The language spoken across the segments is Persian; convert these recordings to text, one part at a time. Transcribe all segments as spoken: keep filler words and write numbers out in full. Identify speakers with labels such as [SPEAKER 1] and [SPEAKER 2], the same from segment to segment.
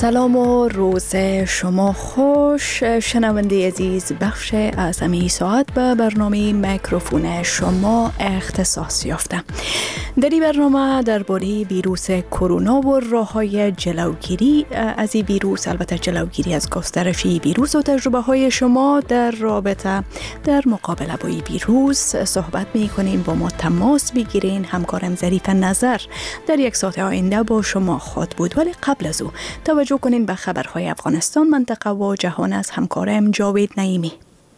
[SPEAKER 1] سلام و روز شما خوش. شنونده عزیز، بخش از امی ساعت به برنامه میکروفون شما اختصاص یافته. در این برنامه درباره ویروس کرونا و راه‌های جلوگیری از این ویروس، البته جلوگیری از گسترش این ویروس و تجربه های شما در رابطه در مقابله با این ویروس صحبت می‌کنیم. با ما تماس بگیرین. همکارم ظریف نظر در یک ساعت آینده با شما خواهد بود، ولی قبل از او توجه کنین به خبرهای افغانستان، منطقه و جهان از همکارم جاوید نعیمی.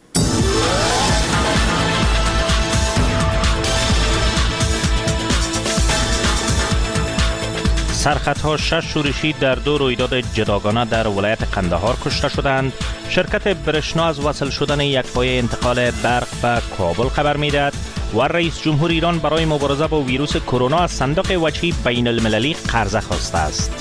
[SPEAKER 2] سرخطها شش شورشی در دو رویداد جداگانه در ولایت قندهار کشته شدند. شرکت برشنا از وصل شدن یک پایه انتقال برق به کابل خبر میدهد و رئیس جمهور ایران برای مبارزه با ویروس کرونا از صندوق وجهی بین المللی قرضه خواسته است.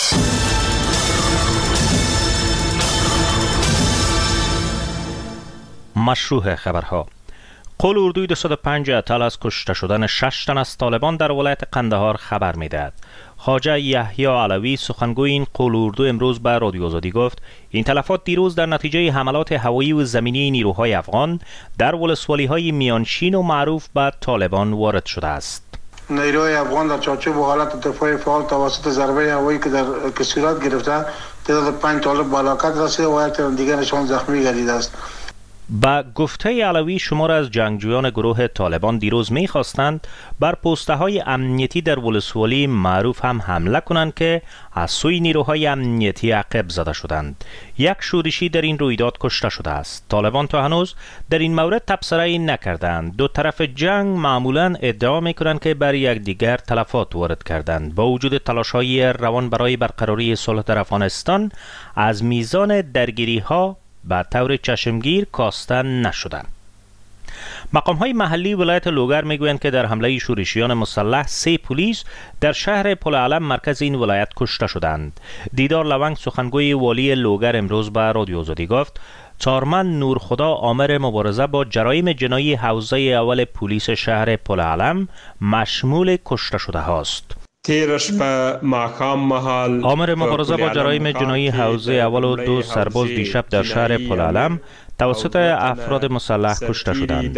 [SPEAKER 2] مشروع خبرها. قول اردوی دویست و پنج اطلاع از کشته شدن شش تن از طالبان در ولایت قندهار خبر میدهد. خواجه یحیی علوی سخنگوی این قول اردو امروز به رادیو آزادی گفت این تلفات دیروز در نتیجه حملات هوایی و زمینی نیروهای افغان در ولسوالی‌های میانشین و معروف به طالبان وارد شده است.
[SPEAKER 3] نیروهای افغان در چارچوب و حالت دفاعی فعال توسط ضربه هوایی که در که صورت گرفته تعداد پنج طالب به هلاکت رسیده و یک دیگر نشان زخمی گردیده است.
[SPEAKER 2] با گفته علوی شمار از جنگجویان گروه طالبان دیروز می‌خواستند بر پست‌های امنیتی در ولسوالی معروف هم حمله کنند که از سوی نیروهای امنیتی عقب زده شدند. یک شورشی در این رویداد کشته شده است. طالبان تا هنوز در این مورد تبصره‌ای نکردند. دو طرف جنگ معمولاً ادعا می‌کنند که بر یکدیگر تلفات وارد کردند. با وجود تلاش‌های روان برای برقراری صلح در افغانستان، از میزان درگیری‌ها به طور چشمگیر کاسته نشدند. مقام‌های محلی ولایت لوگر میگویند که در حمله شورشیان مسلح سه پلیس در شهر پل علم مرکز این ولایت کشته شدند. دیدار لونگ سخنگوی والی لوگر امروز به رادیو آزادی گفت چارمن نورخدا آمر مبارزه با جرایم جنایی حوزه اول پلیس شهر پل علم مشمول کشته شده هاست.
[SPEAKER 4] تیرش به ماقام محل
[SPEAKER 2] آمر مبارزه با جرایم جنایی حوزه اول و دو سرباز دیشب در شهر پل علم توسط افراد مسلح کشته شدند.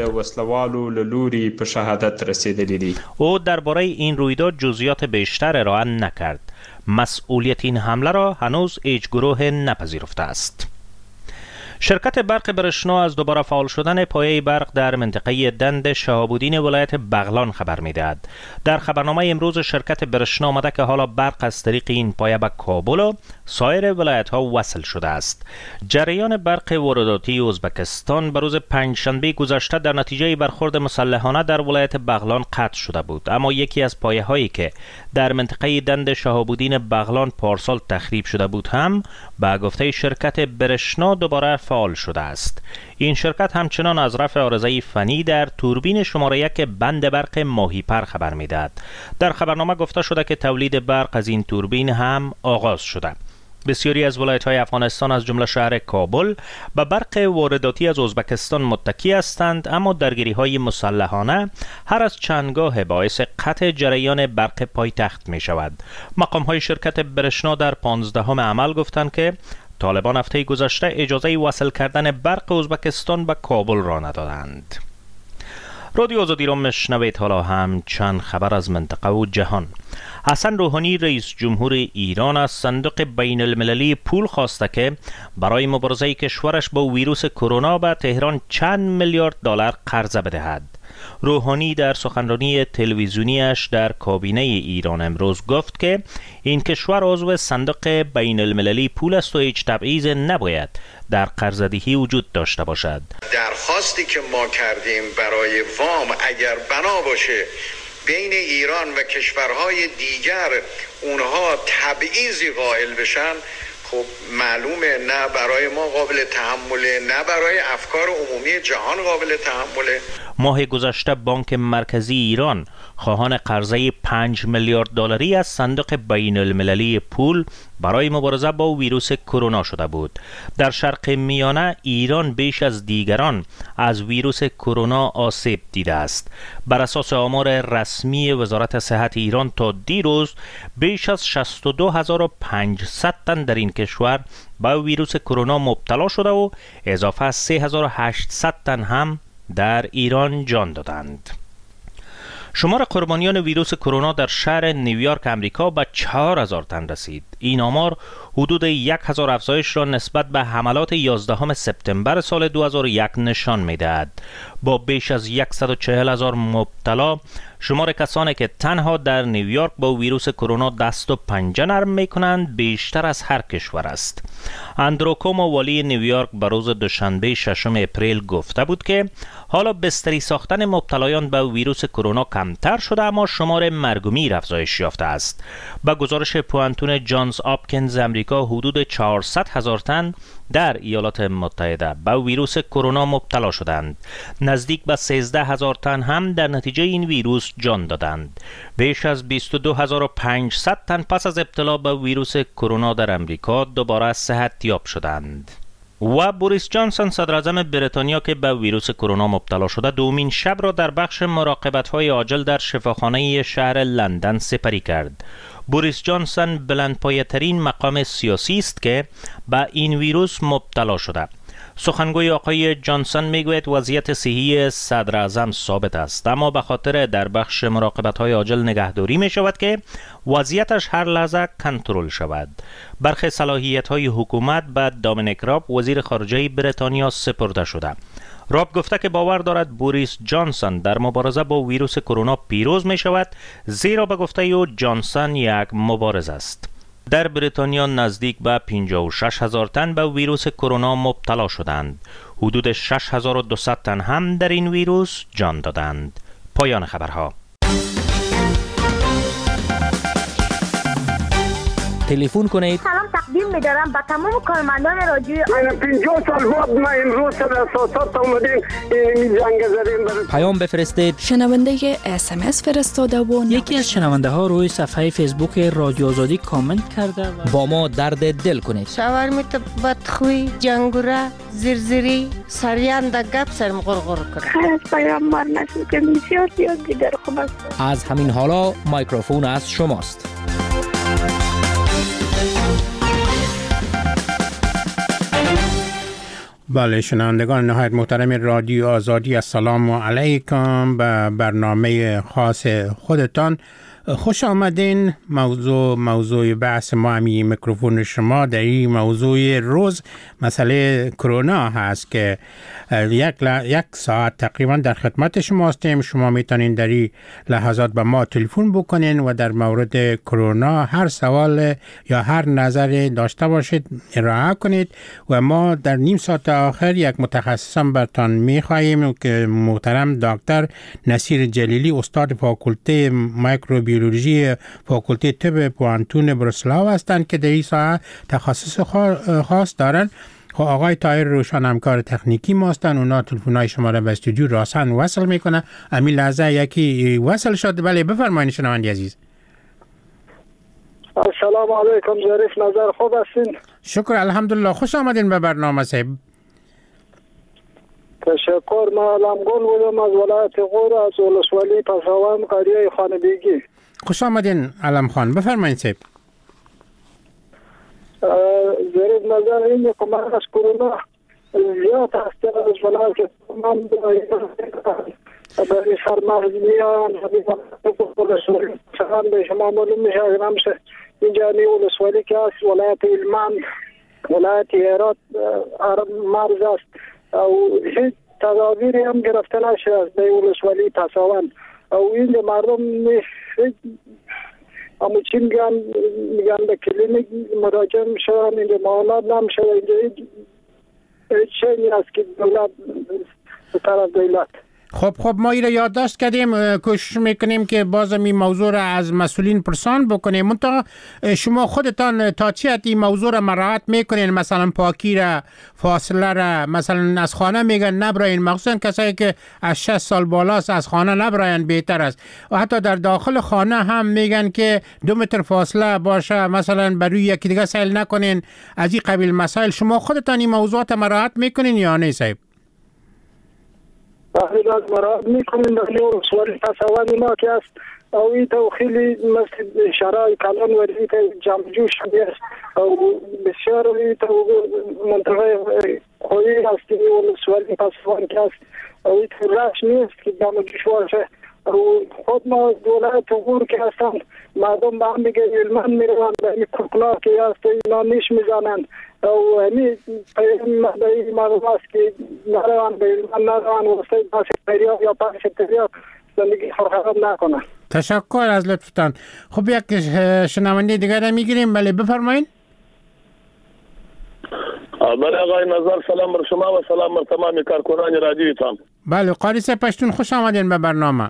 [SPEAKER 2] او درباره این رویداد جزئیات بیشتر ارائه نکرد. مسئولیت این حمله را هنوز هیچ گروه نپذیرفته است. شرکت برق برشنا از دوباره فعال شدن پایه برق در منطقه دند شهاب‌الدین ولایت بغلان خبر می‌دهد. در خبرنامه امروز شرکت برشنا آمده که حالا برق از طریق این پایه به کابل و سایر ولایت‌ها وصل شده است. جریان برق وارداتی ازبکستان به روز پنجشنبه گذشته در نتیجه برخورد مسلحانه در ولایت بغلان قطع شده بود، اما یکی از پایه‌هایی که در منطقه دند شهاب‌الدین بغلان پارسال تخریب شده بود هم به گفته شرکت برشنا دوباره فعال شده است. این شرکت همچنان از رفع عارضه فنی در توربین شماره یک بند برق ماهیپر خبر می‌دهد. در خبرنامه گفته شده که تولید برق از این توربین هم آغاز شده. بسیاری از ولایت‌های افغانستان از جمله شهر کابل به برق وارداتی از ازبکستان متکی هستند، اما درگیری‌های مسلحانه هر از چندگاه باعث قطع جریان برق پایتخت می‌شود. مقام‌های شرکت برشنا در پانزدهم عمل گفتند که طالبان هفته گذشته اجازه وصل کردن برق ازبکستان به کابل را ندادند. رادیو آزادی را مشنوید. حالا هم چند خبر از منطقه و جهان. حسن روحانی رئیس جمهور ایران از صندوق بین المللی پول خواسته که برای مبارزه کشورش با ویروس کرونا به تهران چند میلیارد دلار قرضه بدهد. روحانی در سخنرانی تلویزیونیش در کابینه ایران امروز گفت که این کشور عضو صندوق بین المللی پول است و هیچ تبعیض نباید در قرضه‌دهی وجود داشته باشد.
[SPEAKER 5] درخواستی که ما کردیم برای وام اگر بنا باشه بین ایران و کشورهای دیگر اونها تبعیضی قائل بشن، خب معلومه نه برای ما قابل تحمله، نه برای افکار عمومی جهان قابل تحمله.
[SPEAKER 2] ماه گذشته بانک مرکزی ایران خواهان قرضه پنج میلیارد دلاری از صندوق بین المللی پول برای مبارزه با ویروس کرونا شده بود. در شرق میانه ایران بیش از دیگران از ویروس کرونا آسیب دیده است. بر اساس آمار رسمی وزارت صحت ایران تا دیروز بیش از شصت و دو هزار و پانصد تن در این کشور با ویروس کرونا مبتلا شده و اضافه از سه هزار و هشتصد تن هم در ایران جان دادند. شمار قربانیان ویروس کرونا در شهر نیویورک امریکا به چهار هزار تن رسید. این آمار حدود یک هزار افزایش را نسبت به حملات یازدهم سپتامبر سال دو هزار و یک نشان می‌دهد. با بیش از صد و چهل هزار مبتلا، شمار کسانی که تنها در نیویورک با ویروس کرونا دست و پنجه نرم می‌کنند بیشتر از هر کشور است. اندرو کومو والی نیویورک به روز دوشنبه ششم اپریل گفته بود که حالا بستری ساختن مبتلایان به ویروس کرونا کمتر شده اما شمار مرگ و میر افزایش یافته است. با گزارش پوانتون جانز آپکینز امریکا حدود چهارصد هزار تن در ایالات متحده به ویروس کرونا مبتلا شدند. نزدیک به سیزده هزار تن هم در نتیجه این ویروس جان دادند. بیش از بیست و دو هزار و پانصد تن پس از ابتلا به ویروس کرونا در امریکا دوباره صحت یاب شدند. و بوریس جانسون صدراعظم بریتانیا که به ویروس کرونا مبتلا شده دومین شب را در بخش مراقبت‌های عاجل در شفاخانه شهر لندن سپری کرد. بوریس جانسون بلندپایه‌ترین مقام سیاسی است که به این ویروس مبتلا شده. سخنگوی آقای جانسون میگوید وضعیت صحی صدر اعظم ثابت است اما به خاطر در بخش مراقبت‌های عاجل نگهداری می شود که وضعیتش هر لحظه کنترل شود. برخی صلاحیت‌های حکومت به دامینیک راب وزیر خارجه بریتانیا سپرده شده. راب گفته که باور دارد بوریس جانسون در مبارزه با ویروس کرونا پیروز می شود زیرا به گفته او جانسون یک مبارز است. در بریتانیا نزدیک به پنجاه و شش هزار تن به ویروس کرونا مبتلا شدند. حدود شش هزار و دویست تن هم در این ویروس جان دادند. پایان خبرها.
[SPEAKER 6] تلفن کنید.
[SPEAKER 7] سلام تقدیم می‌دارم به تمام کارمندان رادیو.
[SPEAKER 8] من پنجاه سال بعد ما امروز در اساسات اومدیم این جنگ زدیم.
[SPEAKER 6] پیام بفرستید.
[SPEAKER 1] شنونده اس ام اس فرستاده و
[SPEAKER 9] یکی از شنونده ها روی صفحه فیسبوک رادیو آزادی کامنت کرده و
[SPEAKER 6] با ما درد دل کنید.
[SPEAKER 10] شاورمیت بدخوی، جنگوره، زرزری، سریان د گپ سرم غرغر کنه.
[SPEAKER 7] خیر پیام مار نشد که بسیار زیاد دیگر خوب است.
[SPEAKER 6] از همین حالا میکروفون از شماست.
[SPEAKER 11] بله شنوندگان نهایت محترم رادیو آزادی السلام علیکم به برنامه خاص خودتان خوش آمدین. موضوع موضوع بحث ما همی میکروفون شما در این موضوع روز مسئله کرونا هست که یک, ل... یک ساعت تقریبا در خدمت شما هستیم. شما میتونین در این لحظات به ما تلفن بکنین و در مورد کرونا هر سوال یا هر نظر داشته باشید ارائه کنید و ما در نیم ساعت آخر یک متخصصم برتان میخواهیم که محترم دکتر نصیر جلیلی استاد فاکولته میکروبیولوژی فاکولته طب پوانتون بروسلاو هستند که در این ساعت تخصص خاص دارند. خب آقای طاهر روشن همکار تکنیکی ما هستند. اونا تلفن‌های شما را به استودیو راسن وصل میکنه. همین لحظه یکی وصل شد. بله بفرمایید شنوندگان عزیز.
[SPEAKER 8] السلام علیکم ظریف نظر خوب هستین؟
[SPEAKER 11] شکر الحمدلله. خوش آمدین به برنامه صاحب.
[SPEAKER 8] تشکر. ما علمگل بودم از ولایت غور از ولسوالی پساوان قریه خانبیگی.
[SPEAKER 11] خوش آمدین علم خان. بفرمایید صاحب.
[SPEAKER 8] ظریف نظر اینه که من از کرونا زیاد هسته از ولایت من برای سرمغز میان چقدر به شما معلوم میشه اگر همشه اینجا نی ولسوالی که هست ولایت علمان ولایت هرات مرز است او هیچ تدابیری هم گرفته نشه از به ولسوالی پساوان او این مردم هیچ اما چی میگن میگن به کلینیک مراجعه میشن اینجا معاینات نمیشه اینجا هیچ چیزی هست که دولت به طرف دولت.
[SPEAKER 11] خب خب ما این یادداشت کردیم، کوشش میکنیم که بازم این موضوع را از مسئولین پرسان بکنیم. منتها شما خودتان تا چه حد این موضوع را مراعات میکنین؟ مثلا پاکی را، فاصله را، مثلا از خانه میگن نبراین، مخصوصا کسایی که از شصت سال بالاست از خانه نبراین بهتر است. و حتی در داخل خانه هم میگن که دو متر فاصله باشه، مثلا بر روی یکی دیگه سیل نکنین، از این قبیل مسائل. شما خودتان این موضوعات مراعات میکنین یا نه صاحب؟
[SPEAKER 8] تحلیل از مراد میکنیم در نور سوال تصوانی ما که است او ای تو خیلی مثل شرای کلان و ای تو جمع جوش است او بسیار ای تو منطقه خویی است که اون سوال تصوانی که است او ای تو رش نیست که جمع جوش باشه. او خود ما دولت تغور که هستند مردم به هم دیگه علمان میروند به این ککلا که هست اینا نیش میزنند او همی به مردم است که نروند به علمان نروند وسته پاس تریاق یا پاس تریاق زندگی خرخراب نکنند.
[SPEAKER 11] تشکر از لطفتان. خب یک شنونده دیگر را میگیریم. بله بفرمایید.
[SPEAKER 12] بله آقای نظر، سلام بر شما و سلام بر تمام کارکنان رادیوتان.
[SPEAKER 11] بله قاری صاحب پشتون خوش آمدین به برنامه.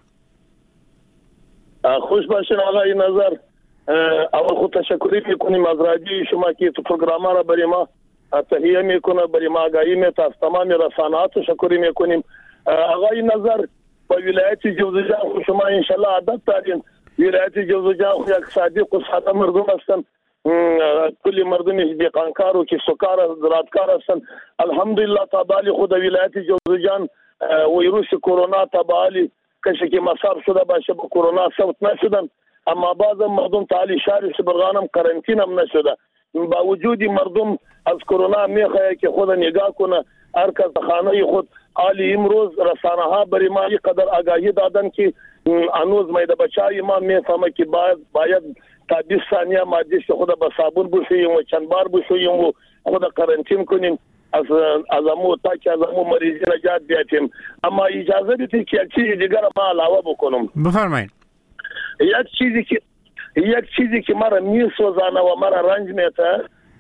[SPEAKER 12] خوش باشین آقای نظر. اول خود تشکری میکنیم از رادیوی شما که تو پروگرام را برای ما تهیه میکنه، برای ما آگاهی میده، از تمام رسانه‌ها تشکری میکنیم. آقای نظر با ولایت جوزجان شما انشالله عادت دارین. ولایت جوزجان یک صادق و ساده مردم هستن، کلی مردم دیقانکار و کسوکار زراعتکار هستن. الحمدلله تابالی خود ولایت جوزجان ویروس کرونا تابالی کسی که مصاب شده باشه با کرونا ثبت نشدن، اما بعض مردم تعالی شهر سبرغانم قرنطینه هم نشده. با وجود مردم از کرونا میخواه که خود نگاه کنه، هر کس خانه خود. حالی امروز رسانه ها برای ما اینقدر آگاهی دادن که هنوز میده بچای ما میفهمه که باید باید تا بیست ثانیه ما دست خود به صابون بشوییم و چند بار بشوییم و خود قرنطین کنیم از از امو تا که از امو مریضی نجات بیاتیم. اما اجازه بدید که یک چیز دیگر ما علاوه بکنم.
[SPEAKER 11] بفرمایید.
[SPEAKER 12] یک چیزی که یک چیزی که مرا میسوزانه و مرا رنج میته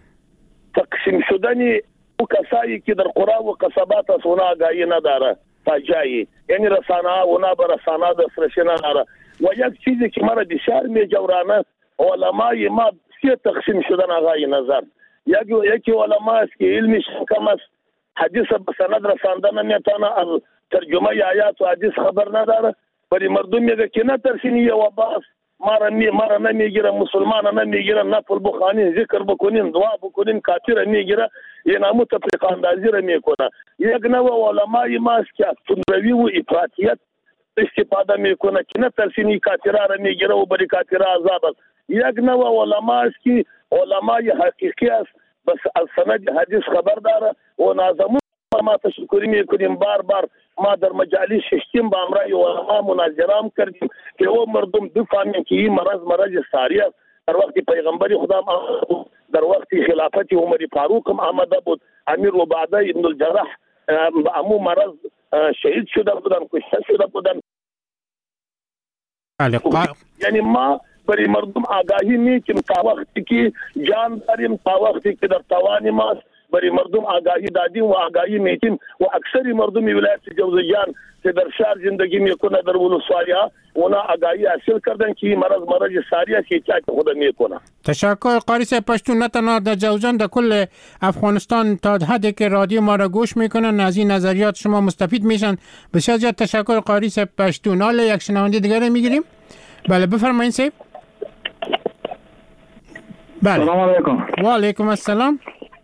[SPEAKER 12] تقسیم شدنی او کسایی که در قرا و قصبات از اونا آگاهی نداره تا جایی، یعنی رسانه ها اونا به رسانه دسترسی نداره. و یک چیزی که مرا بسیار میجورانه علمای ما سه تقسیم شدن آقای نظر. یک یکی علما است که علمش کم است، حدیث به سند رسانده نمیتونه، از ترجمه آیات و حدیث خبر نداره. ولی مردم میگه که نترسین و باس مارا می مارا نمیگیره، مسلمان نمیگیره، نفل بخوانین، ذکر بکنین، دعا بکنین، کافر میگیره، این همو تفریق اندازی را میکنه. یک نوع علمای ما است که از تندروی و افراطیت استفاده میکنه که نترسین کافر را میگیره و بری کافر عذاب است. یک نوع علما است که علمای حقیقی است، بس از سند حدیث خبر داره و نازمون ما تشکری میکنیم. بار بار ما در مجالس ششتیم با امرای علما مناظره کردیم که او مردم بفهمین که این مرض مرض ساری است. در وقت پیغمبر خدا در وقت خلافت عمر فاروق هم آمده بود، امیر و بعده ابن الجراح امو مرض شهید شده بودن، کشته شده بودن. یعنی ما برای مردم آگاهی میکنیم تا وقتی که جان داریم، تا وقتی که در توان ماست برای مردم آگاهی دادیم و آگاهی میکنیم. و اکثری مردم ولایت جوزجان که در شهر زندگی میکنه در ولسوالی‌ها اونا آگاهی حاصل کردن که این مرض مرض ساری است که چاک خود میکنه.
[SPEAKER 11] تشکر قاری صاحب پشتون. نه تنها در جوزجان در کل افغانستان تا حدی که رادیو ما را گوش میکنن از این نظریات شما مستفید میشن. بسیار زیاد تشکر قاری صاحب پشتون. حالا یک شنونده دیگه میگیریم. بله بفرمایید صاحب. بله.
[SPEAKER 13] سلام علیکم.
[SPEAKER 11] و علیکم السلام.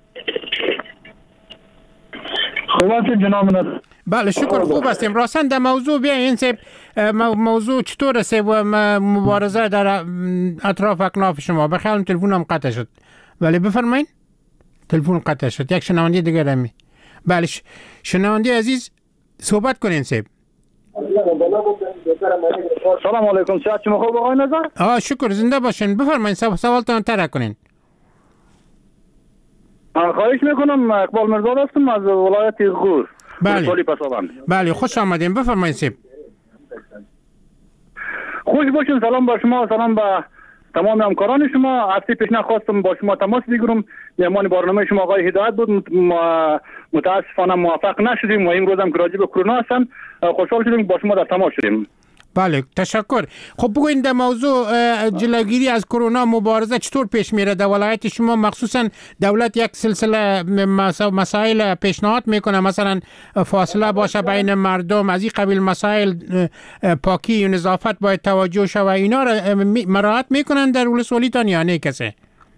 [SPEAKER 13] خوب هستید جناب نظر؟
[SPEAKER 11] بله شکر خوب هستیم. راستن در موضوع بیاین صاحب، موضوع چطور صاحب و مبارزه در اطراف اکناف شما؟ بخیالم تلفون هم قطع شد. بله بفرمایید. تلفون قطع شد. یک شنونده دیگر همی. بله شنونده عزیز صحبت کنین صاحب.
[SPEAKER 13] سلام علیکم. صحت شما خوب آقای نظر؟
[SPEAKER 11] آه شکر زنده باشین. بفرمایید سوالتان طرح کنین.
[SPEAKER 13] خواهش میکنم. اقبال مرزا هستم از ولایت غور.
[SPEAKER 11] بله. بله خوش آمدین. بفرمایید صاحب.
[SPEAKER 13] خوش باشین. سلام با شما و سلام با تمام همکاران شما. هفته پیش نخواستم با شما تماس بگیرم، مهمان برنامه شما آقای هدایت بود، متاسفانه موفق نشدیم و این روز هم که راجع به کرونا هستن خوشحال شدیم با شما در تماس شدیم.
[SPEAKER 11] بله تشکر. خب بگوین در موضوع جلوگیری از کرونا مبارزه چطور پیش میره در ولایت شما؟ مخصوصا دولت یک سلسله مسائل پیشنهاد میکنه، مثلا فاصله باشه بین مردم، از این قبیل مسائل، پاکی و نظافت باید توجه شود، اینا را مراعات میکنن در ولسوالیتان یا نه کسی؟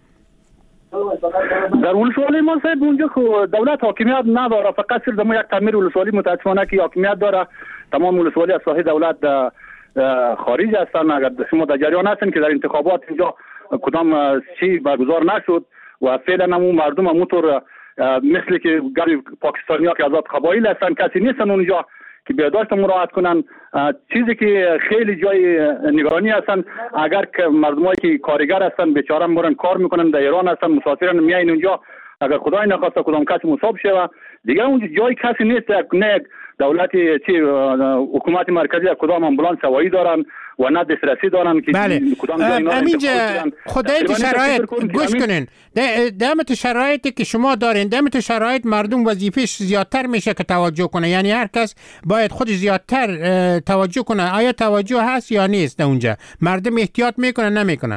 [SPEAKER 13] در ولسوالی ما صاحب اونجا دولت حاکمیت نداره، فقط صرف ما یک تعمیر ولسوالی متاسفانه که حاکمیت داره. تمام ولسوالی از ساحه دولت خارج هستن. اگر شما در جریان هستین که در انتخابات اینجا کدام چی برگزار نشد و فعلا هم مردم همونطور مثل که گروه پاکستانی ها که آزاد قبایل هستن کسی نیستن اونجا که بهداشت مراعات کنن. چیزی که خیلی جای نگرانی هستن اگر که مردمایی که کارگر هستن بیچاره میرن کار میکنن در ایران هستن مسافرن میاین اونجا، اگر خدای نخواسته کدام کسی مصاب شه دیگه اونجا جای کسی نیست. نه دولت چی حکومت مرکزی کدام امبولانس هوایی دارن و نه دسترسی دارن که
[SPEAKER 11] بله.
[SPEAKER 13] کدام جای اینا
[SPEAKER 11] همینجا خدای شرایط گوش کنین، دمت شرایطی که شما دارین، دمت شرایط مردم وظیفش زیادتر میشه که توجه کنه، یعنی هر کس باید خودش زیادتر توجه کنه. آیا توجه هست یا نیست اونجا؟ مردم احتیاط میکنن نمیکنن؟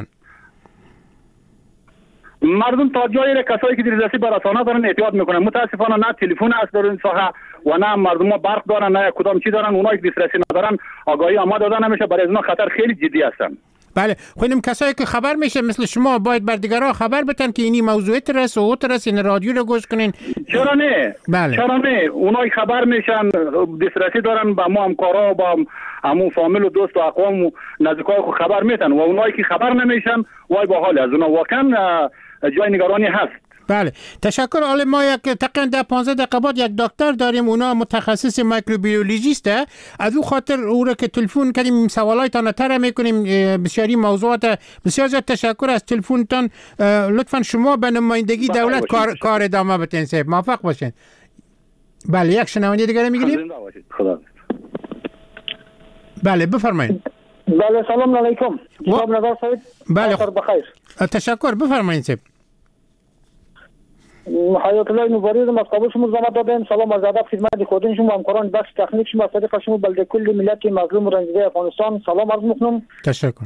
[SPEAKER 13] مردم تا جایی کسایی که دسترسی به رسانه دارن احتیاط میکنن. متاسفانه نه تلفن است در این ساحه و نه مردم ها برق دارن نه کدام چی دارن. اونایی که دسترسی ندارن آگاهی آما دادن نمیشه، برای از اونها خطر خیلی جدی هستن.
[SPEAKER 11] بله خودم کسایی که خبر میشه مثل شما باید بر دیگران خبر بدن که اینی موضوع ترس و ترس، این رادیو رو گوش کنین.
[SPEAKER 13] چرا نه؟
[SPEAKER 11] بله.
[SPEAKER 13] چرا نه؟ اونایی خبر میشن دسترسی دارن با ما همکارا با همون فامیل و دوست و اقوام و نزدیکای خود خبر میتن و اونایی که خبر نمیشن وای با حال از اونها واقعا جای نگرانی هست.
[SPEAKER 11] بله تشکر. حالا ما یک تقریبا در پانزده دقیقه بعد یک دکتر داریم، اونا متخصص میکروبیولوژیسته، از او خاطر او را که تلفن کردیم سوالایتان طرح میکنیم، بسیاری موضوعات. بسیار زیاد تشکر از تلفنتان. لطفا شما به نمایندگی دولت کار کار ادامه بدین. صاحب موفق باشین. بله یک شنونده دیگه میگیریم.
[SPEAKER 13] خدا.
[SPEAKER 11] بله بفرمایید.
[SPEAKER 8] بله سلام علیکم جناب نظر صاحب.
[SPEAKER 11] بله
[SPEAKER 8] بخیر.
[SPEAKER 11] تشکر بفرمایید صاحب.
[SPEAKER 8] حیات الله مبارزم از قبول شما زحمت دادیم. سلام از ادب خدمت خودین شما همکاران بخش تکنیک شما صدیق شما بلده کل ملت مظلوم و رنجیده افغانستان سلام عرض میکنم.
[SPEAKER 11] تشکر.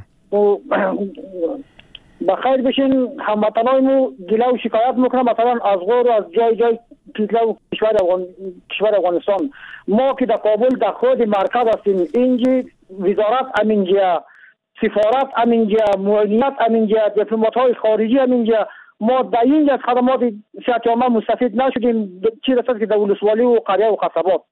[SPEAKER 8] بخیر بشین. هموطنانمو گله و شکایت میکنم مثلا از غور و از جای جای کشور کشور افغان کشور افغانستان. ما که در کابل در خود مرکز هستیم، اینجا وزارت امینجا، سفارت امینجا، معاونیت امینجا، دیپلمات های خارجی امینجا، ما در اینجا از خدمات صحت عامه مستفید نشدیم، چی رسد که در ولسوالی و قریه و قصبات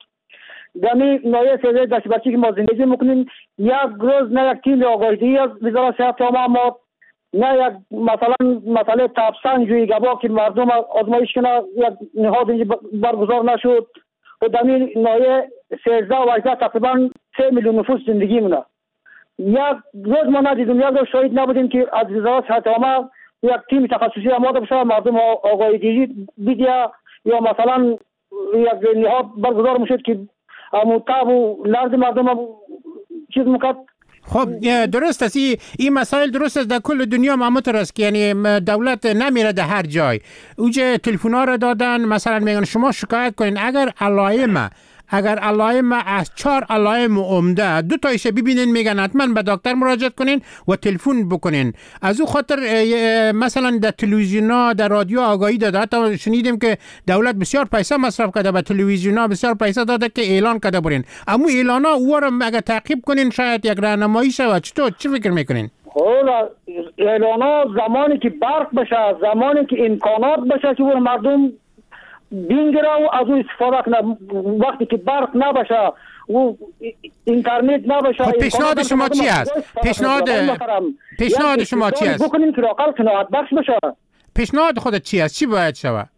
[SPEAKER 8] دمی نایه سیزه دست بچی که ما زندگی میکنیم. یک روز نه یک تیم آگاهی از وزارت صحت عامه ما نه یک مثلا مسئله تابسنج و گبا که مردم آزمایش کنه یک نهاد اینجا برگزار نشد و دمی نایه سیزده و هجده تقریبا سه میلیون نفوس زندگی مونه. یک روز ما ندیدیم، یک روز شاهد نبودیم که از وزارت صحت عامه یک تیم تخصصی آماده بشه مردم آگاهی دیجی بیدیا یا مثلا یک نهاد برگزار میشد که مطاب و لرز مردم چیز میکرد.
[SPEAKER 11] خب درست است، این مسائل درست است در کل دنیا معمول است که یعنی دولت نمیره در هر جای. اوجه تلفن‌ها را دادن مثلا میگن شما شکایت کنین اگر علائم اگر علائم از چهار علائم عمده دو تایش ببینین میگن حتما به دکتر مراجعه کنین و تلفن بکنین. از او خاطر مثلا در تلویزیونا در رادیو آگاهی داده، حتی شنیدیم که دولت بسیار پیسه مصرف کرده به تلویزیونا، بسیار پیسه داده که اعلان کرده برین. اما اعلانا او را اگر تعقیب کنین شاید یک راهنمایی شود. چطور چی فکر میکنین؟
[SPEAKER 8] حالا اعلانا زمانی که برق بشه، زمانی که امکانات بشه که مردم بینگره و از اون استفاده کنه، وقتی که برق نباشه و اینترنت نباشه.
[SPEAKER 11] خب پیشنهاد شما چی است؟ پیشنهاد پیشنهاد شما چی است؟
[SPEAKER 8] بکنیم که راقل قناعت بخش بشه.
[SPEAKER 11] پیشنهاد خودت چی است؟ چی باید شود؟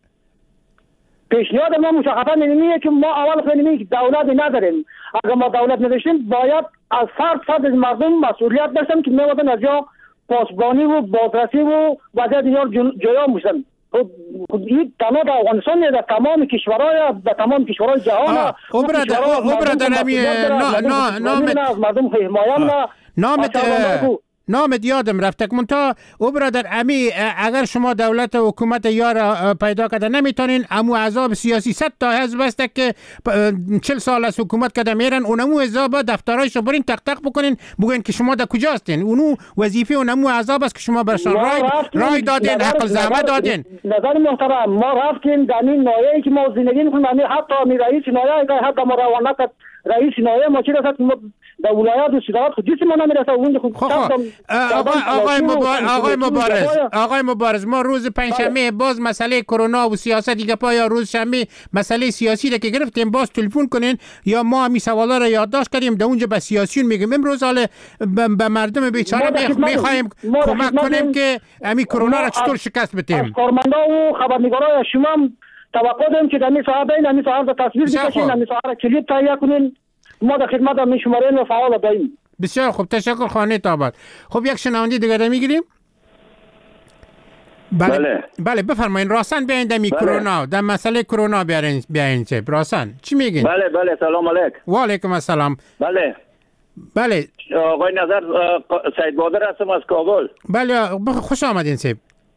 [SPEAKER 8] پیشنهاد ما مشخصا اینه که ما اول خیلی که دولت نداریم. اگر ما دولت نداشتیم باید از فرد فرد از مردم مسئولیت داشتیم که میوادن از جا پاسبانی و بازرسی و وضعیت دیگر جایا میشن. این تمام در افغانستان نه، در تمام کشورهای در تمام کشورهای جهان.
[SPEAKER 11] او برادر او برادر نمی نام نام
[SPEAKER 8] مردم حمایت
[SPEAKER 11] نام نامت یادم رفته که منتها او برادر امی اگر شما دولت و حکومت یار پیدا کرده نمیتونین، امو عذاب سیاسی صد تا حزب است که چل سال از حکومت کرده میرن، اونمو عذاب دفترایشو برین تق تق بکنین بگین که شما در کجا هستین. اونو وظیفه اونمو عذاب است که شما برشان رای رای دادین، حق زحمت دادین.
[SPEAKER 8] نظر محترم، ما رفتیم در این نایه‌ای که ما زندگی می‌کنیم، یعنی حتی می رئیس نایه که حتی ما روانه کرد رئیس نایه ما چی رسد در ولایات و صدارات خود جسم ما نمیرسه. اون خود
[SPEAKER 11] آقای مبارز آقای مبارز آقای مبارز ما روز پنجشنبه باز مسئله کرونا و سیاست دیگه پا، یا روز شنبه مسئله سیاسی را که گرفتیم باز تلفن کنین یا ما می سوالا را یادداشت کردیم در اونجا به سیاسیون میگیم. امروز حال به مردم بیچاره میخوایم کمک کنیم که همین کرونا را چطور شکست بدیم.
[SPEAKER 8] کارمندا و خبرنگارای شما توقع داریم که در این ساعت بین همین ساعت تصویر بکشین، همین ساعت کلیپ تهیه کنین، ما در خدمت می شمارین و فعال داریم.
[SPEAKER 11] بسیار خوب، تشکر خانه تاباد. خب یک شنونده دیگه میگیریم. بله بله, بله بفرمایید. راسن بیاین در کرونا، در مسئله کرونا بیاین بیاین چه راسن چی میگین؟
[SPEAKER 14] بله بله سلام علیک.
[SPEAKER 11] و علیکم السلام.
[SPEAKER 14] بله
[SPEAKER 11] بله
[SPEAKER 14] آقای نظر سید بادر هستم از کابل.
[SPEAKER 11] بله خوش آمدین سید.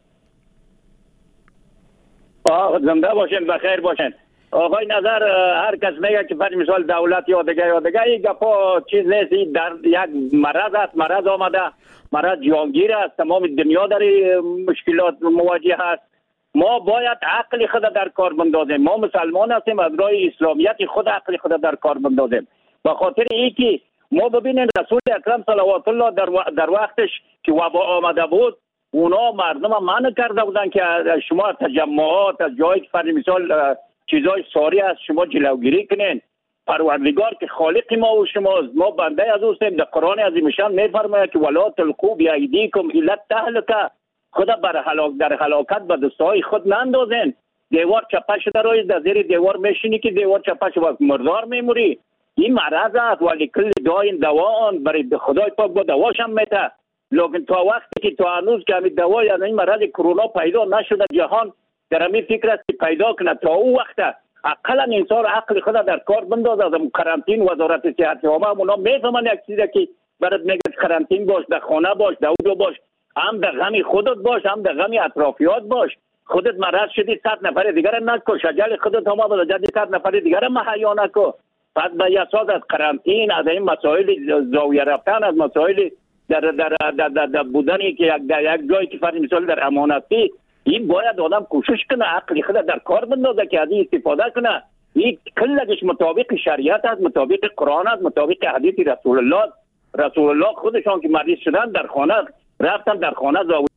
[SPEAKER 14] آه زنده باشین، بخیر باشین. آقای نظر هر کس میگه که فرض مثال دولت یا دیگه یا دیگه این گپا چیز نیست، در یک مرض است، مرض آمده، مرض جهانگیر است، تمام دنیا در مشکلات مواجه است. ما باید عقل خود در کار بندازیم. ما مسلمان هستیم، از راه اسلامیت خود عقل خود در کار بندازیم. به خاطر اینکه ما ببینید رسول اکرم صلوات الله در, و... در وقتش که وبا آمده بود، اونا مردم منع کرده بودن که شما تجمعات از جایی که فرض مثال چیزای ساری است شما جلوگیری کنین. پروردگار که خالق ما و شماست، ما بنده از اوستیم. در قرآن عظیم شان میفرماید که ولا تلقوا بایدیکم الی التهلکه، خدا بر هلاک در هلاکت به دستهای خود ناندازین. دیوار چپه شده روی در زیر دیوار میشینی که دیوار چپه شده مردار میموری. این مرض است، ولی کل دواین دوان برای خدای پاک با دواشم میته. لیکن تا وقتی که تا هنوز که همین دوای از این مرض کرونا پیدا نشده جهان در همین فکر است که پیدا کنه، تا او وقت اقلا انسان عقل خود در کار بندازه. از کرانتین وزارت صحت عامه اونا میفهمن یک چیزی که برات میگه کرانتین باش، در خانه باش، در اونجا باش، هم در غم خودت باش، هم در غم اطرافیات باش. خودت مرض شدی صد نفر دیگر نکن، شجاع خودت هم به جدی صد نفر دیگر مهیا نکن. پس به اساس از کرانتین، از این مسائل زاویه رفتن، از مسائل در در در, در, در بودنی که یک در یک جایی که فرض مثال در امانتی، این باید آدم کوشش کنه عقل خود در کار بندازه که از این استفاده کنه. این کلش مطابق شریعت است، مطابق قرآن است، مطابق حدیث رسول الله. رسول الله خودشان که مریض شدن در خانه رفتن، در خانه زاویه.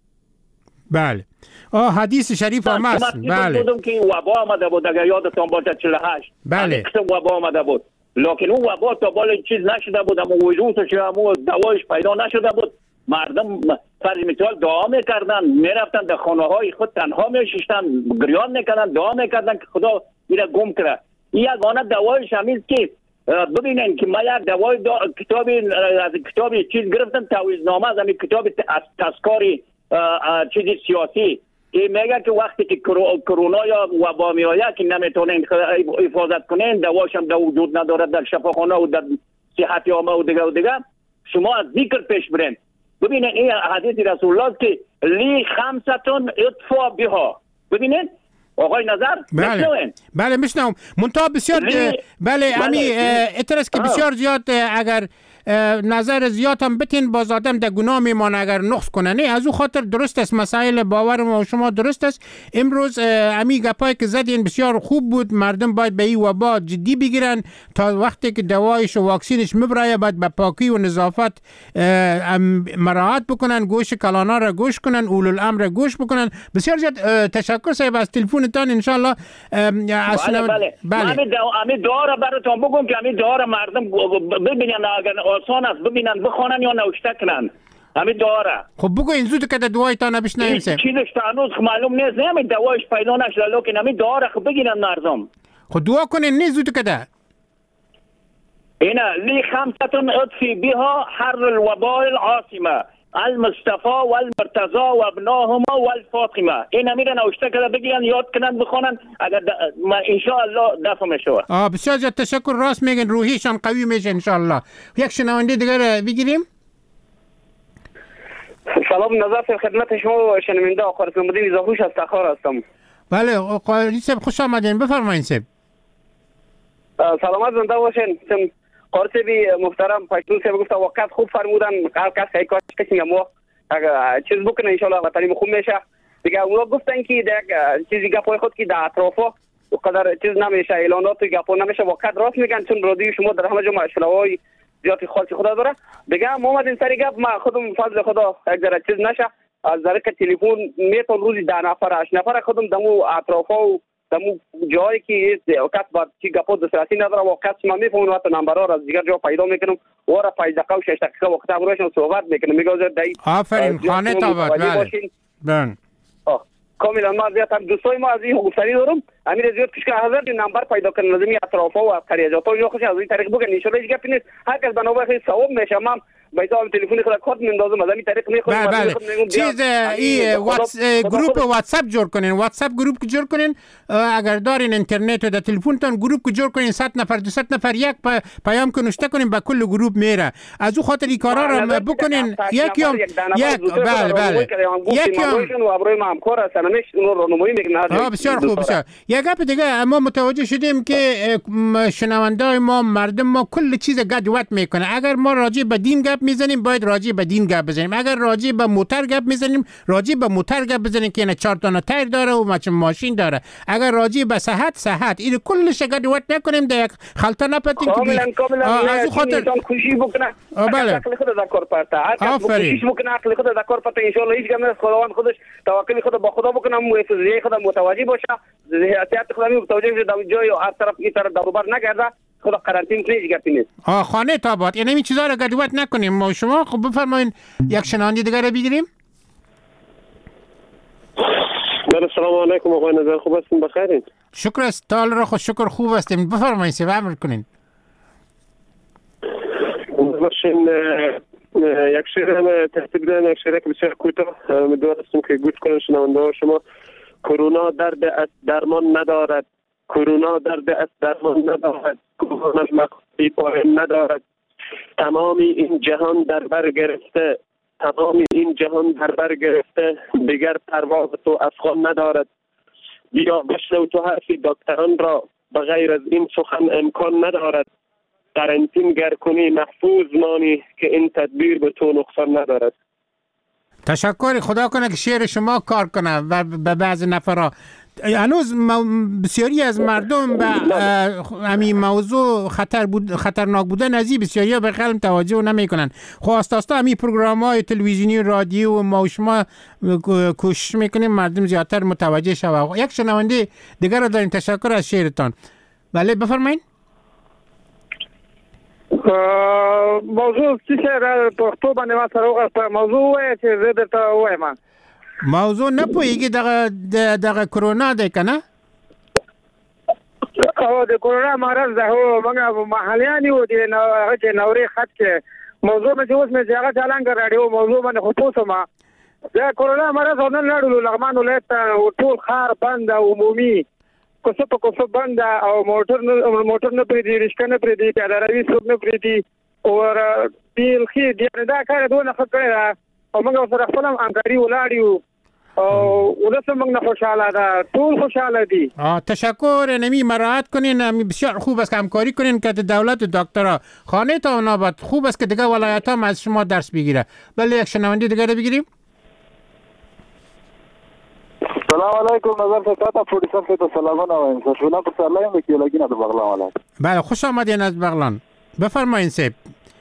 [SPEAKER 11] بله آه حدیث شریف هم است. بله
[SPEAKER 14] بودم که وبا آمده بود، اگر یادتان باشه چهل و هشت
[SPEAKER 11] بله
[SPEAKER 14] وبا آمده بود، لیکن اون وبا تا بالا چیز نشده بود، اما ویروسش اما دوایش پیدا نشده بود. مردم فرض مثال دعا میکردن، میرفتن در خانه های خود تنها میشیشتن، گریان میکردن، دعا میکردن که خدا میره گم کنه. این یگانه دوایش همیست که ببینن که ما یک دوای دا کتابی از کتابی چیز گرفتم، تعویضنامه از همین کتاب تذکاری چیزی سیاسی که میگه که وقتی که کرونا یا وبا میآید که نمیتونین حفاظت کنین، دواش هم در وجود نداره در شفاخانه و در صحت عامه و دیگه و دیگه، شما از ذکر پیش برین. ببینید این حدیث رسول الله که لی خمستون اطفا بها. ببینید آقای نظر
[SPEAKER 11] بله بله میشنم منتها بسیار بله امی اترس که بسیار زیاد اگر نظر زیاد هم بتین باز آدم در گناه میمانه اگر نقص کنه. نه از او خاطر درست است، مسائل باور ما و شما درست است. امروز امی گپایی که زدین بسیار خوب بود. مردم باید به این وبا جدی بگیرن تا وقتی که دوایش و واکسینش مبرایه باید به پاکی و نظافت مراعات بکنن، گوش کلانا را گوش کنن، اولو الامر را گوش بکنن. بسیار زیاد تشکر صاحب از تلفنتان. ان شاء الله
[SPEAKER 14] بله بله بله امی دعا را براتون بگم که امی دعا را مردم ببینن، اگر آسان است ببینن بخونن یا نوشته کنن. همین داره.
[SPEAKER 11] خب بگو این زود که دوای تا نبشنیم سه.
[SPEAKER 14] چیزش تا هنوز معلوم نیست، همین دوایش پیدا نشده، لیکن همین داره خب بگیرن مردم.
[SPEAKER 11] خب دعا کنین نه زود که ده.
[SPEAKER 14] اینا لی خمستون اطفی بها حر الوباء العاصمه المصطفى والمرتضى وابناهما والفاطمه. اینا میرن نوشته کنن بگیرن یاد کنن بخونن، اگر ان شاء الله دفع میشه.
[SPEAKER 11] آه بسیار زیاد تشکر. راست میگن روحیشان قوی میشه ان شاء الله. یک شنونده دیگه بگیریم.
[SPEAKER 15] سلام، نظر خدمت شما شنونده آقای الدین زاهوش از تخار هستم.
[SPEAKER 11] بله آقای صاحب خوش آمدین، بفرمایید صاحب.
[SPEAKER 15] سلامت زنده باشین. قارسبی محترم پشتون صاحب گفت وقت خوب فرمودن، هر کس هی کاش کسی ما چیز بکنه ان شاء الله تعالی خوب میشه. دیگه اونا گفتن که یک چیزی گپای خود که در اطرافا وقدر چیز نمیشه، اعلانات گپا نمیشه، وقت راست میگن چون رادیو شما در همه جا مشغله‌های زیادی خاصی خدا داره. دیگه محمد این سری گپ ما خودم فضل خدا یک ذره چیز نشه، از ذره تلفن میتون روزی ده نفر هشت نفر خودم دمو اطرافا و دمو جایی که وقت بعد چی گپا دسترسی نداره وقت ما میفهمم وقت نمبرها را از دیگر جا پیدا میکنم و را پنج دقیقه و شش دقیقه وقت امروزشون صحبت میکنم. میگه دایی
[SPEAKER 11] آفرین خانه تابات. بله بله
[SPEAKER 15] کاملا ما زیاد هم دوستای ما از این گفتنی دارم امیر زیاد کش که حاضر نمبر پیدا کنن لازمی اطرافا و قریاجات و خوش از این طریق بگن ان شاء الله گپ نیست، هر کس بنابر خیلی ثواب میشه. من بیزام تلفن خود کارت میندازم از این طریق میخوام.
[SPEAKER 11] بله بله چیز ای واتس گروپ واتساپ جور کنین، واتساپ گروپ جور کنین، اگر دارین اینترنت و در تلفنتون گروپ جور کنین، صد نفر دویست نفر یک پیام کنشته کنین به کل گروپ میره. از او خاطر این کارا رو بکنین. یک یوم یک بله بله یک یوم
[SPEAKER 15] و ابروی ما همکار هستن همش اون رو راهنمایی میکنن.
[SPEAKER 11] بسیار خوب بسیار. یک گپ دیگه ما متوجه شدیم که شنوندای ما مردم ما کل چیز گدوت میکنه. اگر ما راجع به دین گپ میزنیم باید راجع به دین گپ بزنیم، اگر راجع به موتر گپ میزنیم راجع به موتر گپ بزنیم که اینا چهار تا تایر داره و ماشین ماشین داره. اگر راجع به صحت صحت این کلش گدوت نکنیم، در یک خلطه نپتیم که
[SPEAKER 15] کاملا کاملا از خاطر انسان خوشی بکنه.
[SPEAKER 11] بله
[SPEAKER 15] عقل خود ذکر پرتا، هر کس خوشیش بکنه عقل خود ذکر پرتا ان شاء الله هیچ گم خداوند خودش توکل خود با خدا بکنه، موفقیت خود متوجه باشه، ذهنیت خود متوجه بشه در جای هر طرف این طرف دور بر نگرده، خدا قرنطینه کنه گپی نیست.
[SPEAKER 11] آ خانه تابات یعنی این چیزا رو گدوت نکنیم. ما شما خب بفرمایید یک شنوندی دیگه رو بگیریم.
[SPEAKER 16] بله سلام علیکم آقای نظر، خوب هستین؟ بخیرین؟
[SPEAKER 11] شکر است تال را خوش شکر خوب هستیم. بفرمایید سه امر کنین.
[SPEAKER 16] باشین یک شعر ترتیب بدن، یک شعر که بسیار کوتاه می‌دونستم که گوش کنن شنونده شما. کرونا درد است درمان ندارد، کرونا درد است درمان ندارد، کرونا مخفی پایان ندارد، تمامی این جهان در بر گرفته، تمامی این جهان در بر گرفته، دیگر پرواز تو افغان ندارد. بیا بشنو تو حرفی دکتران را، بغیر از این سخن امکان ندارد. قرنطین گر کنی محفوظ مانی، که این تدبیر به تو نقصان ندارد.
[SPEAKER 11] تشکر، خدا کنه که شعر شما کار کنه و به بعض نفرها. هنوز بسیاری از مردم به همین موضوع خطر بود، خطرناک بودن از این بسیاری به خیلی توجه نمیکنن. خب آستاستا همین پروگرام‌های تلویزیونی رادیو و ما و شما کوشش میکنیم مردم زیادتر متوجه شوه. یک شنونده دیگر رو داریم. تشکر از شعرتان. بله بفرمایید.
[SPEAKER 8] موضوع چی شعر پښتو باندې ما سره وغوښته موضوع وایي چې زه درته ووایم.
[SPEAKER 11] موضوع نه پوهیږي دغه دغه کرونا دی که نه؟
[SPEAKER 8] او د کرونا مرض ده. هو موږ محلیان یو د هغه چې نورې خط کې موضوع مې چې اوس مې چې هغه چالان راډیو موضوع باندې خو پوه شوم. د کرونا مرض او نن لړلو لغمان ولایت ټول ښار بند او عمومي کوڅه په کوڅه بند او موټر موټر نه پرېږدي، رشکه نه پرېږدي، پیاده روي څوک نه پرېږدي او بیلخي دا کار یې دونه ښه کړی ده او موږ ورسره خپل هم همکاري ولاړ یو او ولس موږ نه خوشحاله ده، ټول خوشحاله دي.
[SPEAKER 11] تشکر. نمی مراعات کنین، بسیار خوب است که همکاری کنین که دولت و دکترها خانه تا نابد خوب است که دیگه ولایت هم از شما درس بگیره. بله یک شنونده دیگه رو بگیریم.
[SPEAKER 17] سلام علیکم نظر فکاتا پروډوسر ته سلامونه وایم. سرشونه په سلایم کې لګینه د بغلان ولایت.
[SPEAKER 11] بله خوش آمدین از بغلان. بفرمایید سیب.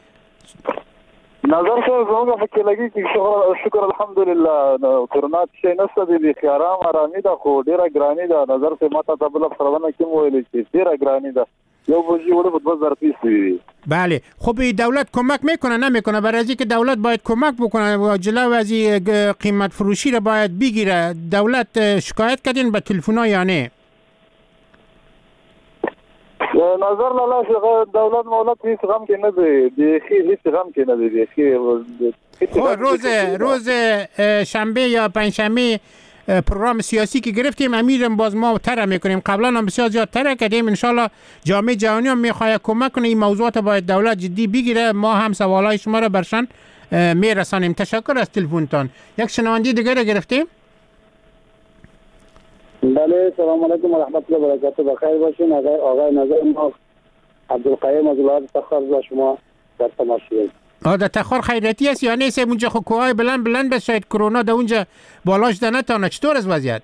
[SPEAKER 17] نظر صاحب زموږ فکر لګی چې شکر الحمدلله کرونا شي نشته دي، خیارام آرامي ده خو ډیره ګرانی ده. نظر صاحب ماته ته بل فرونه کوم ویل چې ډیره ګرانی ده. یو بوجي وړه په دوه هزار بیست دی.
[SPEAKER 11] بله خب دولت کمک میکنه نمیکنه؟ برای اینکه دولت باید کمک بکنه و جلو از قیمت فروشی رو باید بگیره. دولت شکایت کردین به تلفن‌ها یا نه؟
[SPEAKER 17] نظر لاله شغل دولت مولت هیچ غم که نده دیخی هیچ غم که نده دیخی
[SPEAKER 11] روز روز شنبه یا پنجشنبه پروگرام سیاسی که گرفتیم امیرم باز ما تره میکنیم، قبلا هم بسیار زیاد تره کردیم. انشالله جامعه جهانی هم میخواه کمک کنه این موضوعات باید دولت جدی بگیره. ما هم سوالای شما رو برشان میرسانیم. تشکر از تلفنتان. یک شنونده دیگر را گرفتیم.
[SPEAKER 18] بله، سلام علیکم و رحمت الله و برکاته. بخیر باشین. آقای آقای نظر ما عبدالقیوم از ولایت تخار با شما در تماس هستیم.
[SPEAKER 11] آ در تخار خیریتی است یا نیست؟ اونجا خو کوهای بلند بلند بس شاید کرونا در اونجا بالاش ده نتانه. چطور از وضعیت؟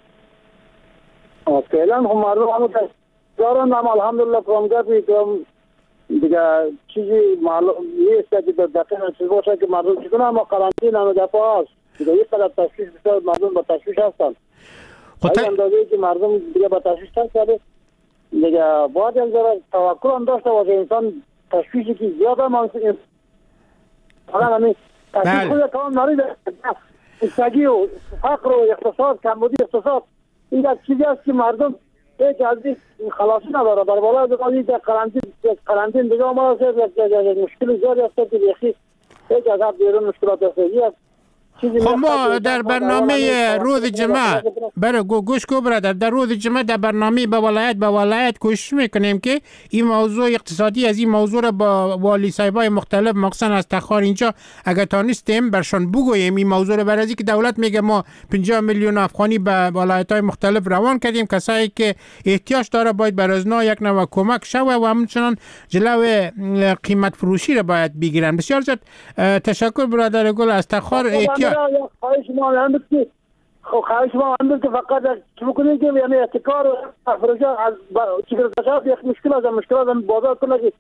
[SPEAKER 18] فعلا هم مردم همو دارن، اما الحمدلله کامگاه کم دیگه چیزی معلوم نیست که در دقیقا چیز باشه که مردم چکنه، اما قرانتین همه دفعه هست دیگه. یک قدر تشویش بسیار مردم با تشویش هستن. این اندازه‌ای که مردم دیگه با تشویش هستن دیگه باید یک ذره توکل هم داشته باشه انسان. تشویشی که زیاد هم حالا همین تشویش خود کام نرید استگی و فقر و اقتصاد، کمبودی اقتصاد، این یک چیزی است که مردم یک از این خلاصی نداره. در بالای دقیقا یک قرانتین قرانتین دیگه ما هست یک مشکل زیادی است که بیخی یک از هر بیرون مشکلات است.
[SPEAKER 11] خب ما در برنامه روز جمعه برای گوش کو برادر، در روز جمعه در برنامه به ولایت به ولایت کوشش میکنیم که این موضوع اقتصادی از این موضوع را با والی صاحبای مختلف مخصوصا از تخار اینجا اگر تانستیم برشان بگوییم این موضوع را. برای که دولت میگه ما پنجاه میلیون افغانی به ولایت های مختلف روان کردیم، کسایی که احتیاج داره باید بر از نا یک نوع کمک شوه و همچنان جلوی قیمت فروشی را باید بگیرن. بسیار زیاد تشکر برادر گل از تخار.
[SPEAKER 18] خواهش ما هم بود که خواهش ما هم بود که فقط چه بکنید که یعنی احتکار و افروجه از چیکار تشاف یک مشکل از مشکلات بازار کنه که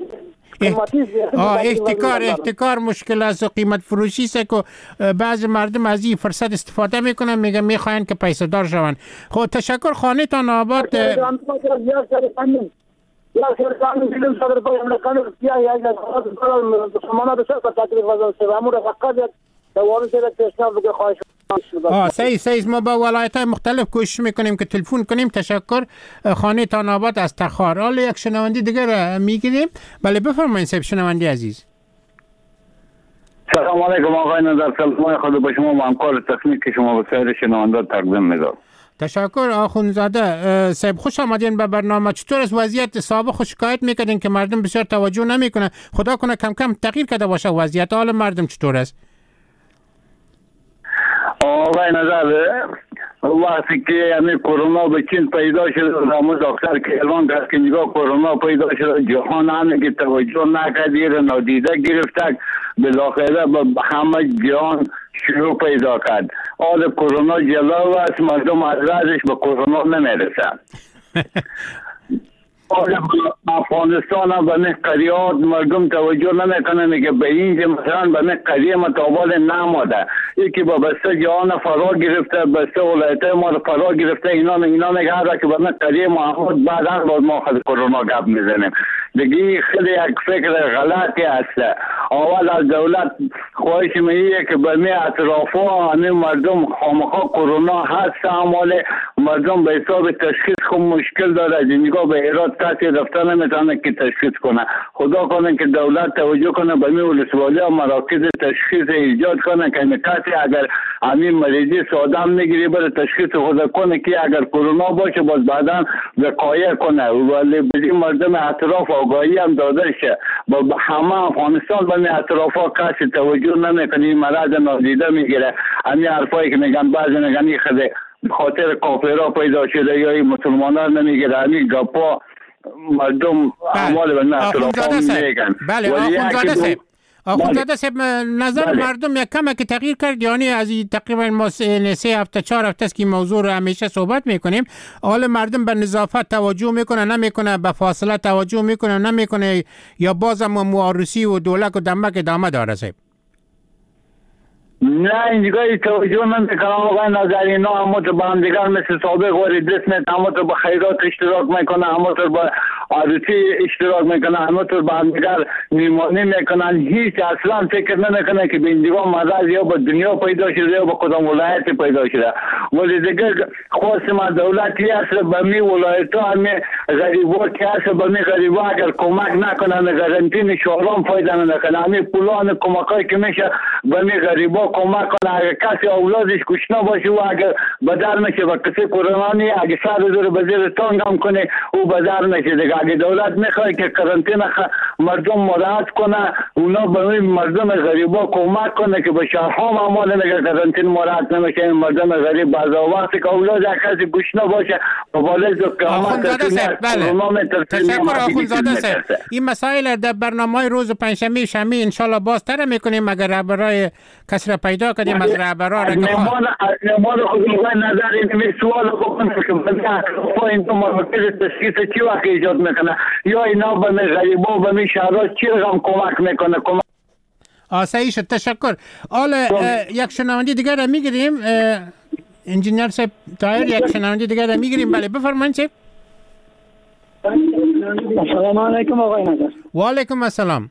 [SPEAKER 11] احتکار احتکار مشکل است و قیمت فروشی است که بعض مردم از این فرصت استفاده میکنن، میگن میخواین که پیسه دار شون. خب تشکر. خانه تان آباد.
[SPEAKER 18] یا سرکار میلیون صدر پای امریکانی کیا یا یک سمانه بسیار با تکلیف وزن سوامور فقط یک دوام شده تشناب بگه خواهش
[SPEAKER 11] آه سعی سعی ما با ولایت های مختلف کوشش میکنیم که تلفن کنیم. تشکر. خانه تان آباد از تخار. حالا یک شنونده دیگر میگیریم. بله بفرمایید صاحب شنونده عزیز.
[SPEAKER 19] سلام علیکم آقای نظر. سلام خود با شما و همکار تکنیک که شما به سایر شنونده تقدیم میدم.
[SPEAKER 11] تشکر آخوندزاده صاحب. خوش آمدین به برنامه. چطور از وضعیت سابق شکایت میکردین که مردم بسیار توجه نمیکنه؟ خدا کنه کم کم تغییر کرده باشه وضعیت. حال مردم چطور است؟
[SPEAKER 19] آقای نظر وقتی که یعنی کرونا به چین پیدا شد، رامو دکتر که اعلان کرد که نگاه کرونا پیدا شد، جهان همه که توجه نکردی را نادیده گرفت، بالاخره به همه جهان شروع پیدا کرد. حال کرونا جلو است، مردم از رازش به کرونا نمیرسن. افغانستان هم به این قریات مردم توجه نمیکنه که به اینجا مثلا به این قریه متابال نماده یکی با بسته جهان فرا گرفته، بسته ولایت ما فرا گرفته. اینا اینا میگه هر که به این قریه محمود بعد هر باز ما خود کرونا گپ میزنیم دیگه. خیلی یک فکر غلطی هسته. اول از دولت خواهش میگه که به این اطرافا همین مردم خامخا کرونا هست، اما مردم به حساب تشخیص خوب مشکل داره. نگاه به ایراد کسی رفته نمیتونه که تشخیص کنه. خدا کنه که دولت توجه کنه به این ولسوالی ها مراکز تشخیص ایجاد کنه که کسی اگر همین مریضی ساده میگیری بره تشخیص خود کنه که اگر کرونا باشه باز بعدا وقایع کنه. ولی به مردم اطراف آگاهی هم داده شه. با همه افغانستان به این اطراف ها کسی توجه نمیکنه، این مرض نادیده میگیره. همین حرفایی که میگن بعضی میگن این خیلی خاطر کافرها پیدا شده یا این مسلمان ها نمیگیره. همین گپا مردم اعمال به اطراف میگن.
[SPEAKER 11] بله آخوندزاده صاحب. آخوندزاده صاحب نظر بله. مردم یک کمه که تغییر کرد، یعنی از این تقریبا ما سه هفته چهار هفته است که موضوع رو همیشه صحبت میکنیم. حال مردم به نظافت توجه میکنه نمیکنه، به فاصله توجه میکنه نمیکنه، یا بازم معارضی و دولک و دمک ادامه داره صاحب؟
[SPEAKER 19] نه اینجا توجه نمیکنم آقای نظری. اینا همه تو با هم دیگر مثل سابق واری دست میت، همه تو با خیرات اشتراک میکنن، همه تو با عروسی اشتراک میکنن، همه تو با هم دیگر میمانی میکنن. هیچ اصلا فکر نمیکنه که به اینجا مرض یا با دنیا پیدا شده یا با کدام ولایت پیدا شده. ولی دیگر خواست ما دولتی هست به می ولایت ها همی غریبا که هست به می غریبا اگر کمک نکنن قرنطینه شهرام فایده نکنه. همی پولان کمکایی که میشه به می غریبا کمک کنه. اگر کسی اولادش گشنه باشه و اگر بدر میشه و کسی کرونا نی اگه سر دور به زیر تانگ هم کنه او بدر میشه دیگه. اگه دولت میخواد که قرنطینه مردم مراعات کنه اونا به مردم غریبا کمک کنه که به شهرها معمولا میگه قرنطینه مراعات نمیشه. این مردم غریب بعض وقتی که اولاد کسی گشنه باشه و بالای
[SPEAKER 11] آخونزاده صاحب بله تشکر آخونزاده صاحب. این مسائل در برنامه روز پنجشنبه شنبه انشالله بازتر میکنیم اگر رهبرای کسی را پیدا کنیم از رهبرا را
[SPEAKER 19] نمان نمان خود نظر این سوال بکنم که با این دو مرکز تشخیص چی وقت ایجاد میکنه یا اینا به می غریبا و به می شهرها چی رقم کمک میکنه کمک
[SPEAKER 11] آسایی شد. تشکر. حالا یک شنونده دیگر را میگیریم انجینیر صاحب طاهر. یک شنونده دیگر را میگیریم. بله بفرمایید صاحب.
[SPEAKER 8] السلام علیکم آقای نظر.
[SPEAKER 11] و علیکم السلام.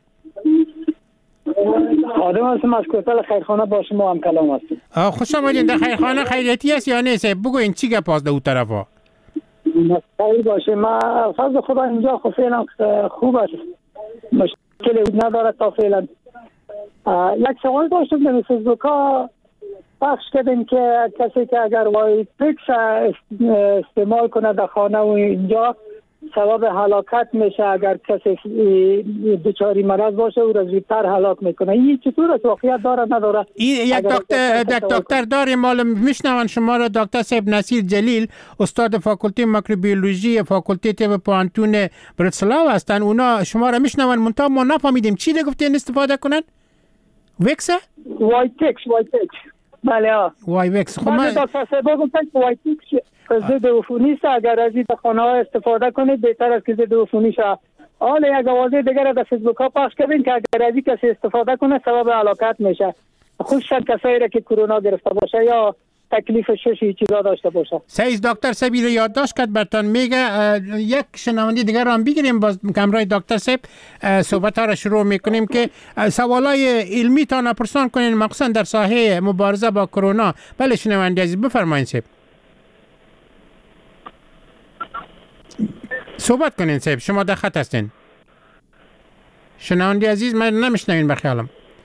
[SPEAKER 8] خادم هستم از کوتل خیرخانه با شما هم کلام هستیم.
[SPEAKER 11] خوش آمدین. در خیرخانه خیریتی است یا نه صاحب؟ بگوین چی گپ است در اون طرفا؟
[SPEAKER 8] خیر باشه. ما فضل خدا اینجا خب فعلا خوب است، مشکلی نداره تا فعلا. یک سوال داشتم در فیسبوک ها پخش کردیم که کسی که اگر وای پیکس استعمال کنه در خانه و اینجا سبب هلاکت میشه. اگر کسی دچاری مرض باشه او را زودتر هلاک میکنه. این چطور است؟ واقعیت داره نداره؟
[SPEAKER 11] این یک دکتر یک دکتر داریم مال میشنون شما را، دکتر صاحب نصیر جلیل استاد فاکولته میکروبیولوژی فاکولته طب پانتون برتسلاو هستن. اونا شما را میشنون منتها ما نفهمیدیم چی ده گفتین استفاده کنن؟ وکس؟
[SPEAKER 8] وای تکس وای تکس. بله ها
[SPEAKER 11] وای وکس. خب
[SPEAKER 8] من دکتر صاحب گفتن که وای تکس ضد عفونی است. اگر از این خانه ها استفاده کنید بهتر است که ضد عفونی شه. حالا یک آوازه دیگر در فیسبوک ها پخش کردین که اگر از این کسی استفاده کنه سبب هلاکت میشه، خصوصا کسایی را که کرونا گرفته باشه یا تکلیف ششی چیزا داشته باشه.
[SPEAKER 11] سعید دکتر صاحب رو یادداشت کرد براتون میگه. یک شنونده دیگر رو هم بگیریم باز کمرای دکتر صاحب صحبت ها را شروع میکنیم که سوالای علمی تان پرسان کنین مخصوصا در ساحه مبارزه با کرونا. بله شنونده عزیز بفرمایید صاحب. صحبت کنین صاحب، شما در خط هستین. شنونده عزیز من نمیشنوین بخیالم.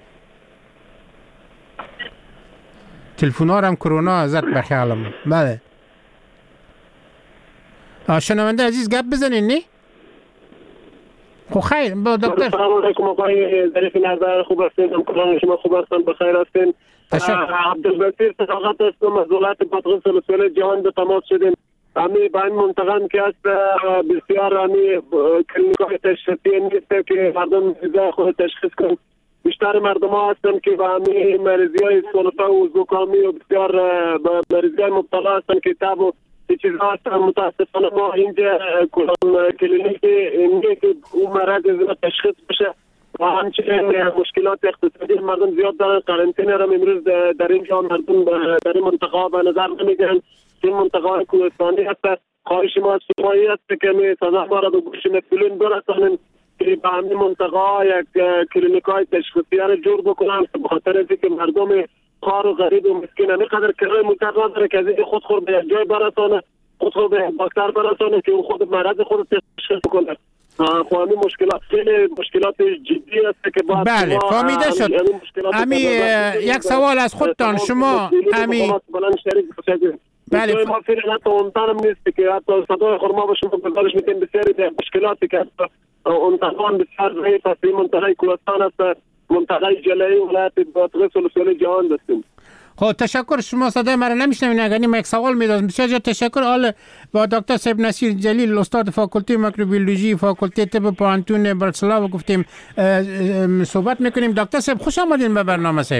[SPEAKER 11] تلفن ها هم کرونا زد بخیالم. بله شنونده عزیز گپ بزنین نه؟ خب خیر با دکتر.
[SPEAKER 16] السلام علیکم آقای ظریف نظر. خوب هستین؟ همکاران شما خوب هستن؟ بخیر هستین؟ عبدالبصیر صداقت هستم از ولایت بادغیس ولسوالی جهان به تماس شدیم. امی با این منطقه که است بسیار امی کلینیکای تشخیصی نیست که مردم چیزا خود تشخیص کنند. بیشتر مردم ها هستن که با امی مریضی های سلفه و زکامی و بسیار با مریضی های مبتلا هستن که تب و چیزها هستن. متاسفانه ما اینجا کلینیک اینجا که اون مرض تشخیص بشه و همچنین مشکلات اقتصادی مردم زیاد دارن. قرنطینه را امروز در اینجا مردم در این منطقه به نظر نمیگیرن. این منطقه کوهستانی هست. خواهش ما از شمایی هست که می سازمان را به گوش مسئولین برسانیم که به همین منطقه یک کلینیکای تشخیصی را جور بکنن به خاطر اینکه مردم خار و غریب و مسکین همینقدر کرای موتر نداره که از این خود خود به یک جای برسانه، خود خود به دکتر برسانه که اون خود مرض خود تشخیص کنه. خب همین مشکلات خیلی مشکلات جدی است که باید
[SPEAKER 11] بله فهمیده شد. امی یک سوال از خودتان شما امی
[SPEAKER 16] بله ما فعلا تا اون تنم نیست که حتی صدای خورما با شما گزارش میکنیم بسیاری در مشکلاتی که اون تنوان بسیار ضعیف است. این منطقه کوهستان است، منطقه جلایی ولایت بادغیس ولسوالی جهان هستیم.
[SPEAKER 11] خب تشکر. شما صدای مرا نمیشنوین اگر ما یک سوال میدازم. بسیار جا تشکر. حالا با دکتر صاحب نصیر جلیل استاد فاکولته میکروبیولوژی فاکولته طب پانتون برتسلاو گفتیم صحبت میکنیم. دکتر صاحب خوش آمدین به برنامه صاحب.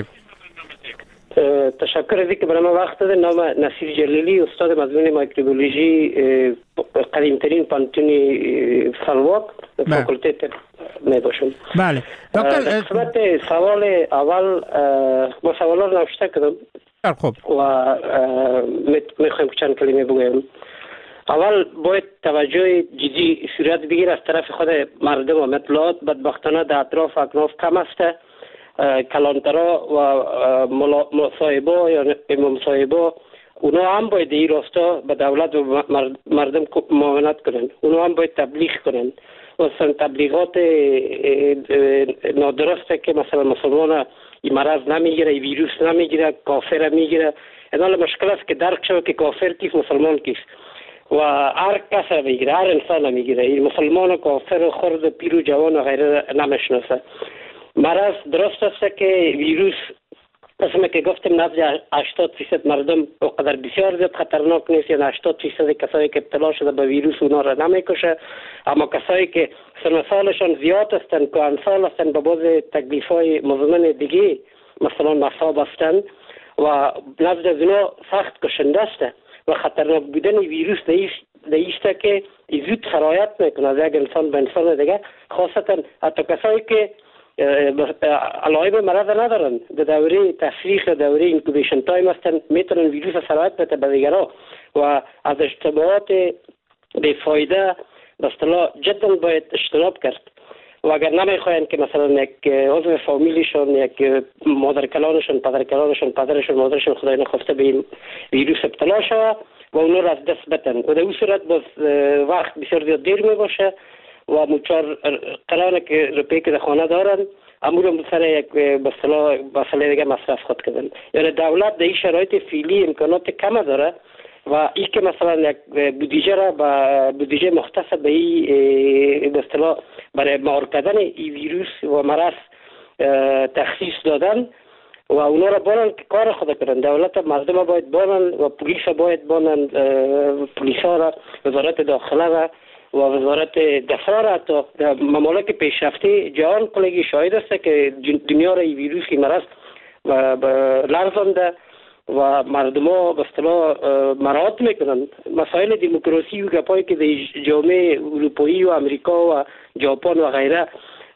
[SPEAKER 20] تشکر از اینکه برای ما وقت دادید. نام نصیر جلیلی استاد مضمون میکروبیولوژی قدیمترین پانتون فلواک فاکولته طب می باشم.
[SPEAKER 11] بله
[SPEAKER 20] دکتر قسمت سوال اول ما سوالا رو نوشته کردم
[SPEAKER 11] خوب
[SPEAKER 20] و میخوایم چند کلمه بگویم. اول باید توجه جدی صورت بگیر از طرف خود مردم و مطلعات بدبختانه در اطراف اکناف کم است. کلانترا و مصاحبه یا امام صاحبه اونا هم باید این راستا به دولت و مردم معاونت کنن. اونا هم باید تبلیغ کنن مثلا تبلیغات نادرسته که مثلا مسلمان این مرض نمیگیره، این ویروس نمیگیره، کافر میگیره. این مشکل است که درک شود که کافر کیست، مسلمان کیست و هر کس میگیره، هر انسان میگیره. این مسلمان و کافر، خرد، پیر و جوان و غیره نمیشناسه. مرض درست است که ویروس قسمه که گفتیم نزد هشتاد فیصد مردم اونقدر بسیار زیاد خطرناک نیست، یعنی هشتاد فیصد کسایی که ابتلا شده به ویروس اونا را نمیکشه، اما کسایی که سن سالشان زیاد هستند، کهنسال هستند، به بعض تکلیف‌های مزمن دیگه مثلا مصاب هستند و نزد از اونا سخت کشنده است و خطرناک بودن ویروس دیست که زود سرایت میکنه از یک انسان به انسان دیگه، خاصتا حتی کسایی که علائم مرض ندارن، در دوره تفریق، دوره اینکوبیشن تایم هستن، میتونن ویروس سرایت بده به دیگرها و از اشتباهات بیفایده به اصطلاح جدا باید اجتناب کرد و اگر نمیخواین که مثلا یک عضو فامیلیشون، یک مادر کلانشون، پدر کلانشون، پدرشون، مادرشون خدای نخواسته به این ویروس ابتلا شود و اونو را از دست بدن و در اون صورت باز وقت بسیار زیاد دیر می باشه و مچار کلانه که روپی که در خانه دارن امور سر یک به اصطلاح مسئله دیگه مصرف خود کردن. یعنی دولت در این شرایط فعلی امکانات کم داره و این که مثلا یک بودجه را با بودجه مختص به این به اصطلاح برای مهار کردن این ویروس و مرض تخصیص دادن و اونا را بانن که کار خود کردن. دولت مردم باید بانن و پلیس باید بانن، پلیس ها را، وزارت داخله را و وزارت دفاع را. تا در ممالک پیشرفته جهان کلگی شاهد است که دنیا را این ویروس که مرض لرزانده و مردم ها به اصطلاح مراعات میکنن. مسائل دموکراسی و گپایی که در جامعه اروپایی و امریکا و ژاپن و غیره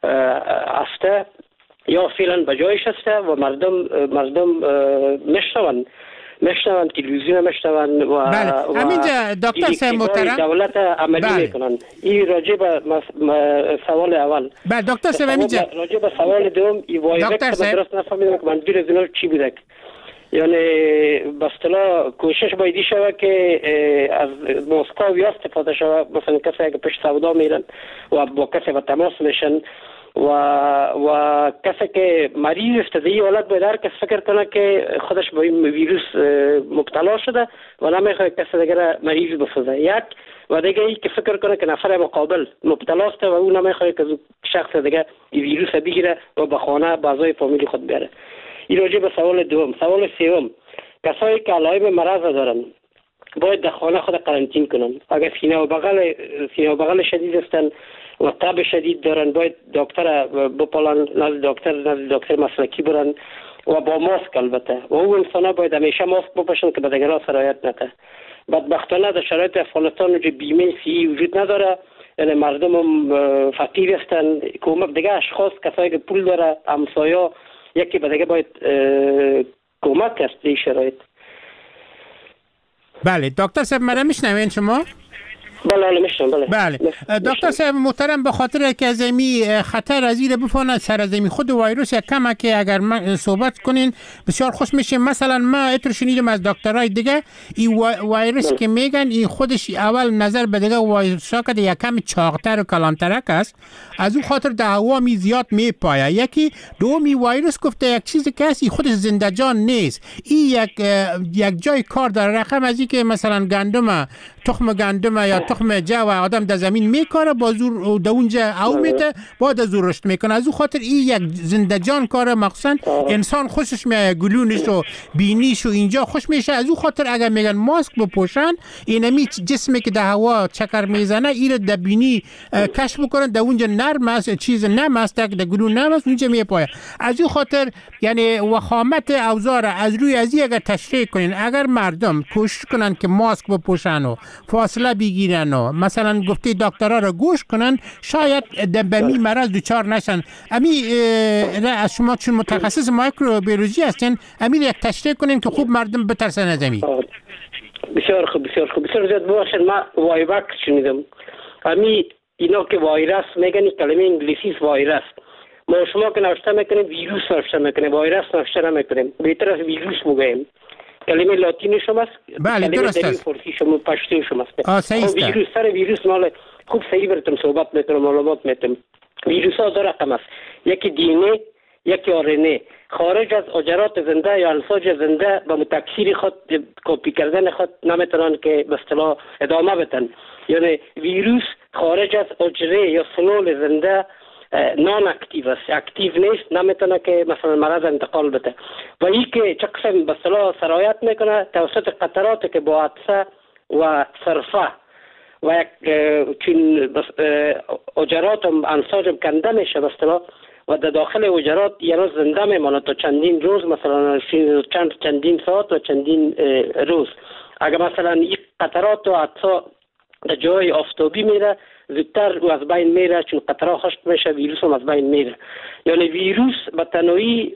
[SPEAKER 20] هسته یا فعلا بجایش هسته و مردم مردم مشنون مشنون تلویزیون مشنون و
[SPEAKER 11] بله. همینجا دکتر صاحب محترم
[SPEAKER 20] دولت عملی بله. میکنن. این راجع به سوال اول.
[SPEAKER 11] بله دکتر صاحب همینجا
[SPEAKER 20] راجع به سوال دوم این وایرس که درست نفهمیدم که منظور از اینا چی بوده. یعنی به اصطلاح کوشش بایدی شود که از مسکو یا استفاده شود، مثلا کسی که پیش سودا میرن و با کسی به تماس میشن و و کسی که مریض است در این حالت باید هر کس فکر کنه که خودش با این ویروس مبتلا شده و نمیخواد کسی دیگر مریض بسازه. یک و دیگه ای که فکر کنه که نفر مقابل مبتلا است و او نمیخواد که شخص دیگر این ویروس بگیره و به خانه به اعضای فامیل خود بیاره. این راجع به سوال دوم. سوال سوم، کسایی که علائم مرض دارن باید در خانه خود قرنطین کنن. اگر سینه و بغل سینه و بغل شدید هستن و تب شدید دارن باید دکتر بپالن، نزد دکتر نزد دکتر مسلکی برن و با ماسک البته و اون انسان باید همیشه ماسک بپوشن که به دیگران سرایت نکنه. بدبختانه در شرایط افغانستان جو بیمه صحی وجود نداره، یعنی مردم هم فقیر هستن. کمک دیگه اشخاص کسایی که پول داره همسایا یکی به دیگه باید کمک کرد این شرایط.
[SPEAKER 11] بله دکتر صاحب مرا میشنوین شما؟
[SPEAKER 20] بله بله میشنم. بله
[SPEAKER 11] بله دکتر صاحب محترم، به خاطر که از امی خطر از این بفهمن سر از امی خود ویروس یک کمه که اگر من صحبت کنین بسیار خوش میشه. مثلا ما اتر شنیدم از دکترای دیگه این ویروس که میگن این خودش اول نظر به دیگه ویروسا که یک کم چاقتر و کلانترک است، از اون خاطر در هوا می زیاد میپایه. یکی دومی ویروس گفته یک چیزی که هست خودش زنده جان نیست، این یک یک جای کار داره. رقم از این که مثلا گندم، تخم گندم یا تخم جو و آدم در زمین میکاره با زور در اونجا او میته بعد از رشد میکنه. از اون خاطر این یک زنده جان کاره، مخصوصا انسان خوشش میاد گلونش و بینیش و اینجا خوش میشه. از اون خاطر اگر میگن ماسک بپوشن، اینمی جسمی که در هوا چکر میزنه این در بینی کشف بکنن، در اونجا نرم است، چیز نرم است، در گلون نرم است، اونجا میپایه. از اون خاطر یعنی وخامت اوزار از روی از این اگر تشریح کنین، اگر مردم کوشش کنن که ماسک بپوشن و فاصله بگیرن و مثلا گفته دکترها را گوش کنن، شاید به می مرض دچار نشن. امی از شما چون متخصص مایکروبیولوژی هستین، امی یک تشریح کنین که خوب مردم بترسن از امی.
[SPEAKER 20] بسیار خوب بسیار خوب بسیار زیاد باشن. ما وایرس شنیدم. امی اینا که وایرس میگن کلمه انگلیسی وایرس. ما شما که نوشته میکنیم ویروس نوشته میکنیم، وایرس نوشته نمیکنیم. بهتر از ویروس بگیم. کلمه لاتین شماست.
[SPEAKER 11] بله درست است.
[SPEAKER 20] فارسی شما پشتو شماست.
[SPEAKER 11] آ صحیح است.
[SPEAKER 20] ویروس سر ویروس مال خوب صحیح براتون صحبت میکنم، معلومات میتونم. ویروس ها دو رقم است، یکی دی ان ای، یکی آر ان ای. خارج از حجرات زنده یا انساج زنده به تکثیر خود، کپی کردن خود نمیتونن که به اصطلاح ادامه بدن. یعنی ویروس خارج از حجره یا سلول زنده نان اکتیو است، اکتیو نیست، نمیتونه که مثلا مرض انتقال بده. و این که چه قسم به اصطلاح سرایت میکنه توسط قطراتی که با عطسه و صرفه و یک چون حجرات انساج کنده میشه به اصطلاح و در داخل حجرات یه روز زنده میماند تا چندین روز، مثلا چند چندین ساعت و چندین روز. اگر مثلا این قطرات و عطسه در جای آفتابی میره زودتر و از بین میره، چون قطره خشک میشه ویروس هم از بین میره. یعنی ویروس به تنهایی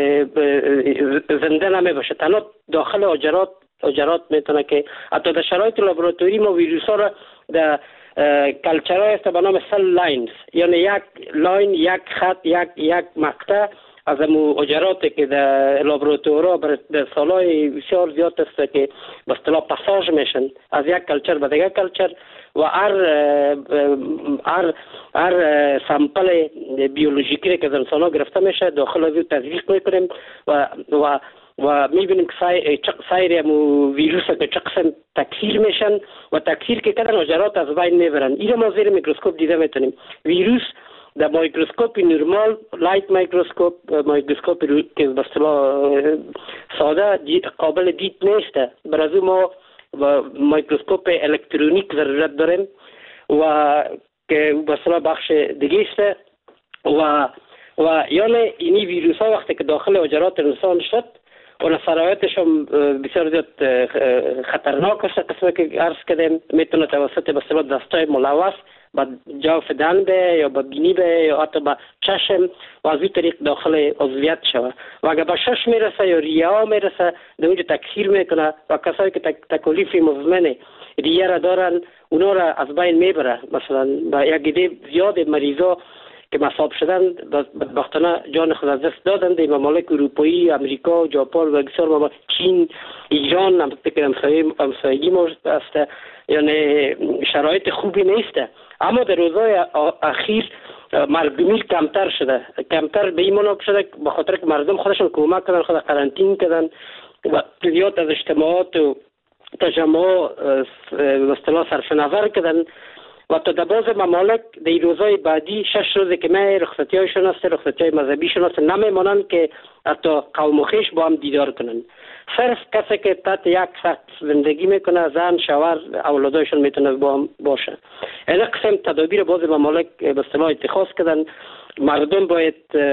[SPEAKER 20] زنده نمیباشه، تنها داخل حجرات حجرات میتونه که حتی در شرایط لابراتوری ما ویروس ها را در کلچرهای است به نام سل لاینز، یعنی یک لاین، یک خط، یک یک مقطع از امو حجراتی که در لابراتورها در سالهای بسیار زیاد است که به اصطلاح پاساژ میشن از یک کلچر به دیگر کلچر و هر هر هر سامپل بیولوژیکی که از انسان ها گرفته میشه داخل از او تزریق میکنیم و و و میبینیم که سایر سایر امو ویروس که چه قسم تکثیر میشن و تکثیر که کردن حجرات از بین میبرن. این ما زیر میکروسکوپ دیده میتونیم. ویروس در میکروسکوپ نورمال، لایت میکروسکوپ، میکروسکوپ که به اصطلاح ساده قابل دید نیست، برای ما و میکروسکوپ الکترونیک ضرورت داریم و که به اصطلاح بخش دیگه است و و یعنی اینی ویروس ها وقتی که داخل حجرات انسان شد اون سرایتش هم بسیار زیاد خطرناک است. قسمه که عرض کردیم میتونه توسط به اصطلاح دستای ملوث با جوف دهن به یا با بینی به یا حتی با چشم و از این طریق داخل عضویت شود و اگر با شش میرسه یا ریه ها میرسه در اونجا تکثیر میکنه و کسایی که تک تکالیف مزمن ریه را دارن اونا را از بین میبره. مثلا با یک عده زیاد مریضا که مصاب شدن بدبختانه جان خود از دست دادن در ممالک اروپایی، امریکا، ژاپن و بسیار ممالک، چین، ایران هم که همسایگی موجود است. یعنی شرایط خوبی نیست، اما در روزهای اخیر مرگومی کمتر شده، کمتر به این مناب شده به خاطر که مردم خودشون کمک کردن، خود قرنطین کردن و زیاد از اجتماعات و تجمع به اصطلاح صرف نظر کردن و تا در بعض ممالک در روزهای بعدی شش روزی که می رخصتی هایشون است، رخصتی های مذهبیشون است، نمیمانند که حتی قوم و خویش با هم دیدار کنن. صرف کسی که تحت یک سطح زندگی میکنه، زن، شوهر، اولادایشون میتونه با هم باشه. این قسم تدابیر بعض ممالک به اصطلاح اتخاذ کردن. مردم باید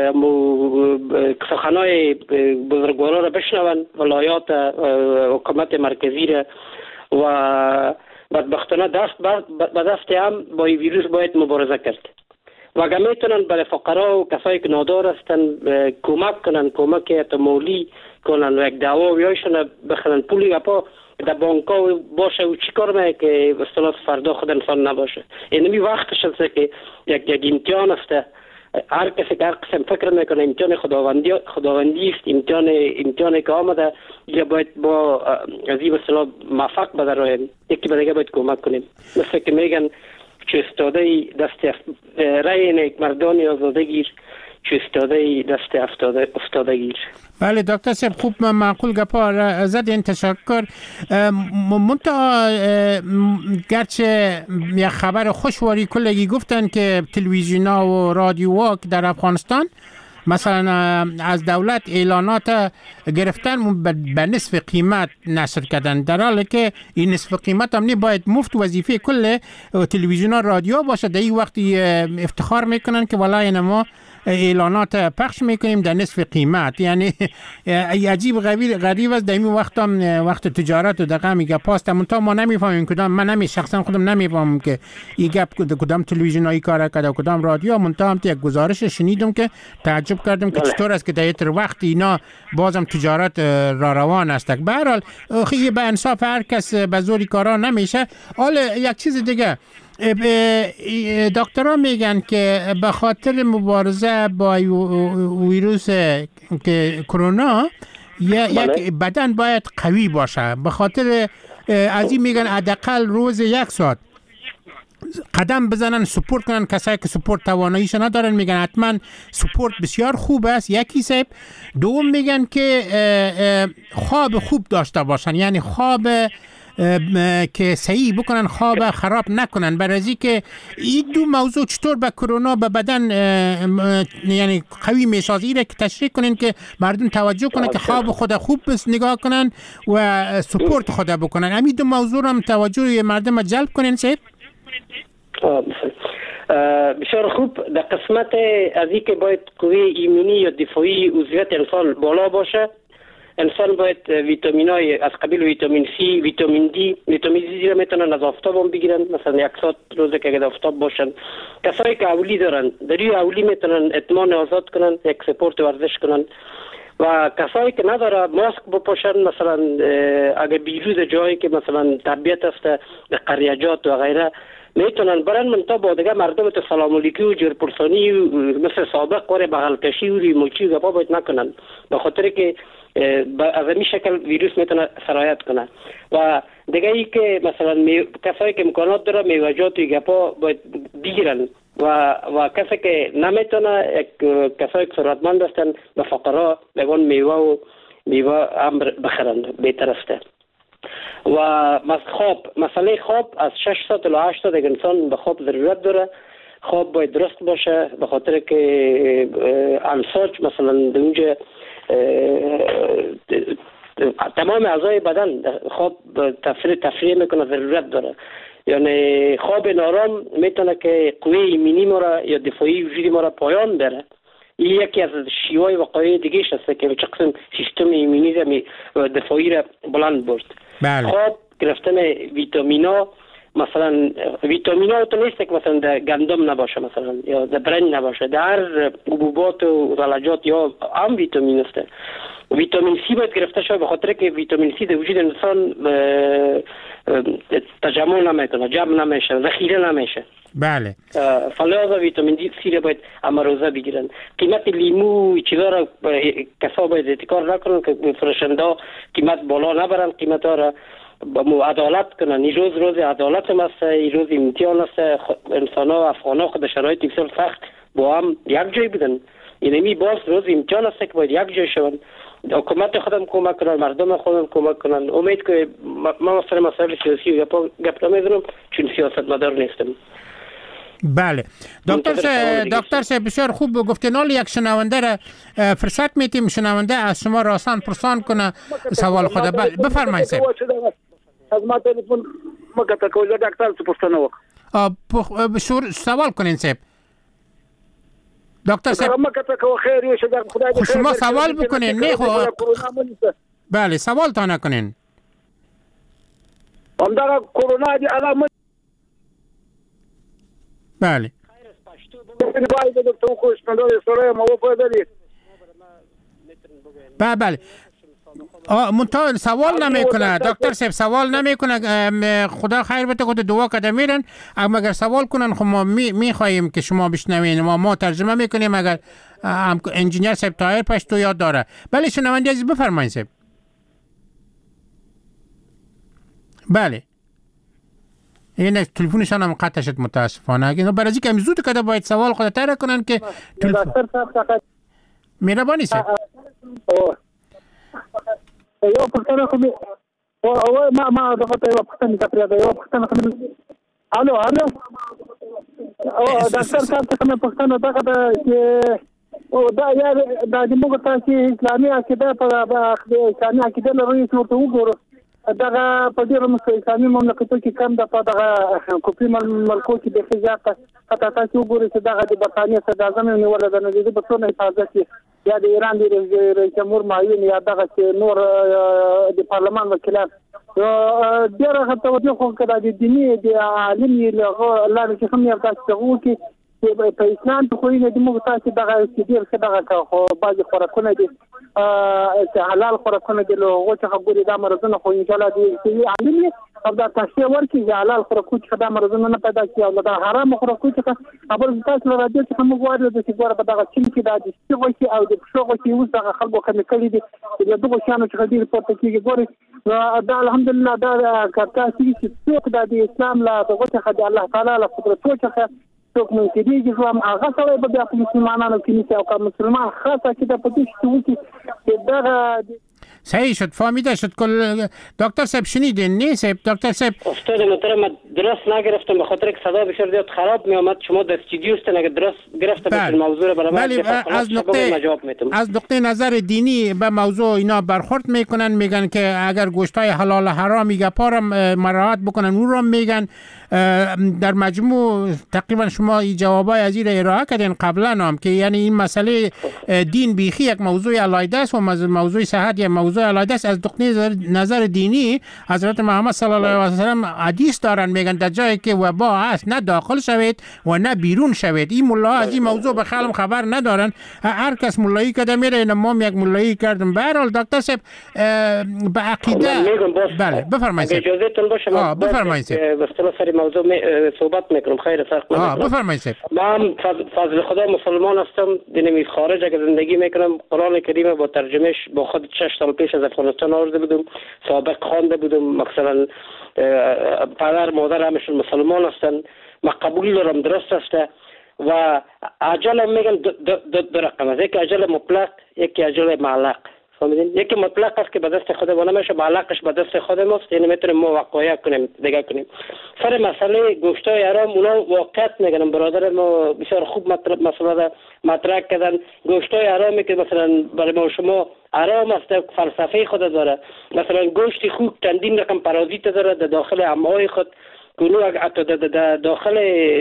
[SPEAKER 20] سخنهای بزرگوارا را بشنون، ولایات حکومت مرکزی را و بدبختانه دست به دست هم با این ویروس باید مبارزه کرد و اگر میتونن برای فقرا و کسایی که نادار هستن کمک کنن، کمک مولی کنن و یک دعوا ویایشون بخرن، پولی گپا در بانکا باشه و چی کار میه که به اصطلاح فردا خود انسان نباشه. اینمی وقتش هست که یک یک امتحان است. هر کسی که هر قسم فکر میکنه امتحان خداوندی خداوندی است، امتحان امتحانی که آمده یا باید با از این به اصطلاح موفق بدراییم، یکی به دیگه باید کمک کنیم. مثل که میگن چه استاده دست رای نیک مردانی آزاده گیر، چه استاده دست افتاده افتاده گیر.
[SPEAKER 11] بله دکتر صاحب خوب معقول گپا زدین، تشکر. منتها گرچه یک خبر خوشواری کلگی گفتن که تلویزیون ها و رادیوها در افغانستان مثلا از دولت اعلانات گرفتن به نصف قیمت نشر کردن، در حالی که این نصف قیمت هم نی باید مفت وظیفه کل تلویزیون ها رادیو باشه. در این وقتی افتخار میکنن که والله ما اعلانات پخش میکنیم در نصف قیمت. یعنی عجیب غریب است. در این وقت هم وقت تجارت و دقیقه میگه پاست منتها ما نمیفهمیم کدام، من نمی شخصا خودم نمیفهمم که این گپ کدام تلویزیون هایی کار کرده و کدام رادیو. منتها هم یک گزارش شنیدم که تعجب کردم که چطور است که در این وقت اینا بازم تجارت را روان است. به هر حال خیلی به انصاف هر کس به زوری کارا نمیشه. حالا یک چیز دیگه، دکترها میگن که به خاطر مبارزه با ویروس که کرونا یک بدن باید قوی باشه، به خاطر از این میگن حداقل روز یک ساعت قدم بزنن، سپورت کنن. کسایی که سپورت تواناییش ندارن میگن حتما سپورت بسیار خوب است، یکی سب. دوم میگن که خواب خوب داشته باشن، یعنی خواب که صحیح بکنن، خواب خراب نکنن. برای که این دو موضوع چطور به کرونا به بدن یعنی قوی میسازی را که تشریح کنین که مردم توجه کنن که خواب خود خوب بس نگاه کنن و سپورت خود بکنن. همین دو موضوع را توجه مردم جلب کنین. سید
[SPEAKER 20] بسیار خوب. در قسمت از این که باید قوه ایمنی یا دفاعی عضویت انسان بالا باشه، انسان باید ویتامین های از قبیل ویتامین سی، ویتامین دی، ویتامین دی را میتونن از آفتاب هم بگیرن، مثلا یک ساعت روزه که اگر آفتاب باشن. کسایی که اولی دارن در این اولی میتونن اطمینان آزاد کنن، یک سپورت ورزش کنن. و کسایی که نداره ماسک بپوشن، مثلا اگر بیرون جایی که مثلا طبیعت است، قریجات و غیره، میتونن برن منطقه با دیگه مردم تو سلام علیکی و جرپرسانی مثل سابق وره بغل کشی و ریموچی و گپا باید نکنن، به خاطر که از این شکل ویروس میتونه سرایت کنه. و دیگه ای که مثلا می... کسایی که امکانات داره میوجات و گپا باید بگیرن و و کسی که نمیتونه، کسایی که ثروتمند هستن به فقرا بگن میوه و میوه هم بخرن، بهتر است. و خواب، مسئله خواب از شش ساعت تا هشت ساعت انسان به خواب ضرورت داره. خواب باید درست باشه، به خاطر که امساج مثلا در اونجا تمام اعضای بدن خواب تفریح تفریح میکنه، ضرورت داره. یعنی خواب نارام میتونه که قوه ایمنی ما را یا دفاعی وجودی ما را پایان بره. این یکی از شیوهای وقایع دیگه است که چه قسم سیستم ایمنی و دفاعی را بلند برد.
[SPEAKER 11] بله.
[SPEAKER 20] خواب گرفتن ویتامینا، مثلا ویتامینا تو نیست که مثلا در گندم نباشه مثلا یا در برنج نباشه، در هر حبوبات و غلجات یا هم ویتامین است. ویتامین سی باید گرفته شود، به خاطر که ویتامین سی در وجود انسان تجمع نمیکنه، جمع نمیشه، ذخیره نمیشه.
[SPEAKER 11] بله.
[SPEAKER 20] فلذا ویتامین دی سی را باید امروزه بگیرن. قیمت لیمو چیزا را کسا باید احتکار نکنن که فروشنده قیمت بالا نبرن، قیمت ها را عدالت کنن. این روز روز عدالت هم است، این روز امتحان است. انسان ها افغان ها خود شرایط بسیار سخت با هم یک جای بودن. اینمی باز روز امتحان است که باید یک جای شون. حکومت خودم کمک کنن، مردم خودم کمک کنن. امید که ما مثلا مسائل سیاسی و گپ نمیزنم چون سیاست مدار نیستم.
[SPEAKER 11] بله. دکتر سه دکتر سه بسیار خوب گفتنال. یک شنونده را فرصت میتیم شنونده از شما راستان پرسان کنه سوال خود. بله بفرمایید.
[SPEAKER 18] از ما تلفن مکه کوزه دکتر څه پوښتنه
[SPEAKER 11] وکړه. سوال کنین صاحب. دکتر صاحب
[SPEAKER 18] مکه ته کو خیر یو شه خدای دې
[SPEAKER 11] شما سوال بکنین. نه خو بله سوال تا نکنین.
[SPEAKER 18] همدغه کرونا دی علامت.
[SPEAKER 11] بله. بله بله. منتها سوال نمیکنه دکتر صاحب، سوال نمیکنه. خدا خیر بده خود دعا کده میرن. اما اگر سوال کنن خب ما میخواهیم که شما بشنوین، ما ما ترجمه میکنیم. اگر انجینیر صاحب طاهر پشتو یاد داره. بله شنونده عزیز بفرمایید صاحب. بله. این تلفنشان هم قطع شد متاسفانه. اگه برای اینکه هم زود کده باید سوال خود تر کنن که تلفن مهربانی صاحب.
[SPEAKER 18] یو پښتنه خو او ما ما دغه یو پښتنه کپره یو پښتنه خو الو الو او ډاکټر صاحب څنګه پښتنه دغه چې او دا یا د موږ تاسو اسلامي عقیده په اسلامي عقیده لري چې ورته وګورو دغه په ډیرو اسلامي مملکتونو کې کم د دغه کوپی ملکو کې د فزیات پتا تاسو وګورئ چې دغه د برتانیې صدر اعظم نیول د نړۍ په څو نه حفاظت یا د ایران د رئیس جمهور معین یا دغه نور د پارلمان وکیلان ډیره توجه خو کړه د دیني د عالمي الله چې هم یو تاسو کې په اسلام په خوینه د موږ تاسو دغه چې ډیر څه دغه خو بعض خوراکونه دي چې حلال خوراکونه دي له هغه څخه ګوري دا مرزونه خو ان شاء الله دي عالمي دا تشریح ورکړي چې حلال خوراکو څخه دا مرضونه نه پیدا کړي او دا حرام خوراکو څخه خبر تاسو له راځي چې موږ وایو چې ګوره په دغه چین کې دا د شغوشي او د شغوشي اوس دغه خلکو کمی کړي دي چې دغه شانو څخه ډیر پورته کیږي ګوره دا الحمدلله دا کارتا چې څوک د اسلام لا دغه څخه د الله تعالی له قدرت څخه څوک نو کې دي چې هم هغه سره به د مسلمانانو کې او کوم مسلمان خاصه چې د پدې چې دغه
[SPEAKER 11] صحیح شد فهمیده شد کل دکتر صاحب شنیدین نه صاحب دکتر صاحب
[SPEAKER 20] استاد محترم درست نگرفتم به خاطر که صدا بسیار زیاد خراب می آمد شما در استودیو هستین اگه درست گرفته باشین موضوع رو برام
[SPEAKER 11] از نقطه از نقطه نظر دینی به موضوع اینا برخورد میکنن میگن که اگر گوشتای حلال حرامی گپا رو مراعات بکنن اون رو میگن در مجموع تقریبا شما این جوابای از این ارائه کردین قبلا هم که یعنی این مسئله دین بیخی یک موضوع علیحده است و موضوع صحت یک موضوع علیحده است. از نقطه نظر دینی حضرت محمد صلی الله علیه و سلم حدیث دارن میگن در جایی که وبا هست نه داخل شوید و نه بیرون شوید. این ملا از این موضوع به خیالم خبر ندارن. هر کس ملایی کرده میره ما یک ملایی کردم. به هر حال دکتر صاحب به عقیده بله بفرمایید
[SPEAKER 20] اجازه تون باشه
[SPEAKER 11] بفرمایید
[SPEAKER 20] موضوع صحبت میکنم خیر فرق
[SPEAKER 11] نمیکنه بفرمایید.
[SPEAKER 20] من فضل خدا مسلمان هستم دینم خارج اگه زندگی میکنم قرآن کریم با ترجمهش با خود شش سال پیش از افغانستان آورده بودم سابق خوانده بودم مثلا پدر مادر همشون مسلمان هستن ما قبول دارم درست هسته و عجل میگن دو رقم است یکی عجل مطلق یکی عجل معلق فهمیدین یکی مطلق است که به دست خود ما نمیشه معلقش به دست خود ماست یعنی میتونیم ما وقایع کنیم دیگه کنیم سر مسئله گوشتای حرام اونا واقعیت میگن برادر ما بسیار خوب مطرح مسئله مطرح کردن گوشتای حرامی که مثلا برای ما شما حرام است فلسفه خود داره مثلا گوشت خوک چندین رقم پارازیت داره در داخل امعای خود کنو در داخل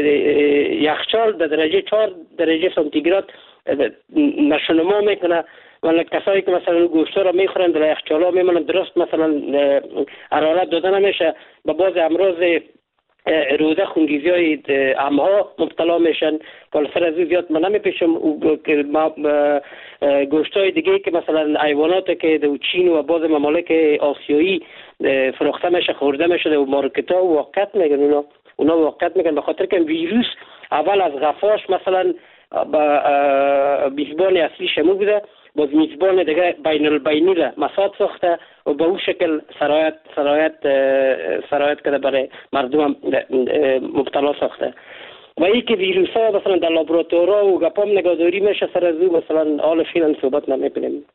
[SPEAKER 20] یخچال در درجه چهار درجه سانتیگراد نشونما میکنه ولی کسایی که مثلا گوشت را میخورن در یخچالا میمونن درست مثلا حرارت داده نمیشه به باز امراض روده خونریزی های امها مبتلا میشن سر از زیاد من نمیپیشم گوشت های دیگه که مثلا حیوانات که در چین و باز ممالک آسیایی فروخته میشه خورده میشه در مارکت ها واقعیت میگن اونا اونا واقعیت میگن به خاطر که ویروس اول از غفاش مثلا با میزبان اصلی شمو بوده باز میزبان دیگه بین البینی را مساد ساخته و به اون شکل سرایت سرایت سرایت کرده برای مردم مبتلا ساخته و ای که ویروس ها مثلا در لابراتورها و گپام نگهداری میشه سر از او مثلا حال فیلن صحبت نمیکنیم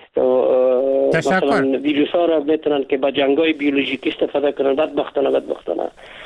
[SPEAKER 20] مثلا ویروس ها را میتونن که با جنگای بیولوژیکی استفاده کنن بدبختانه بدبختانه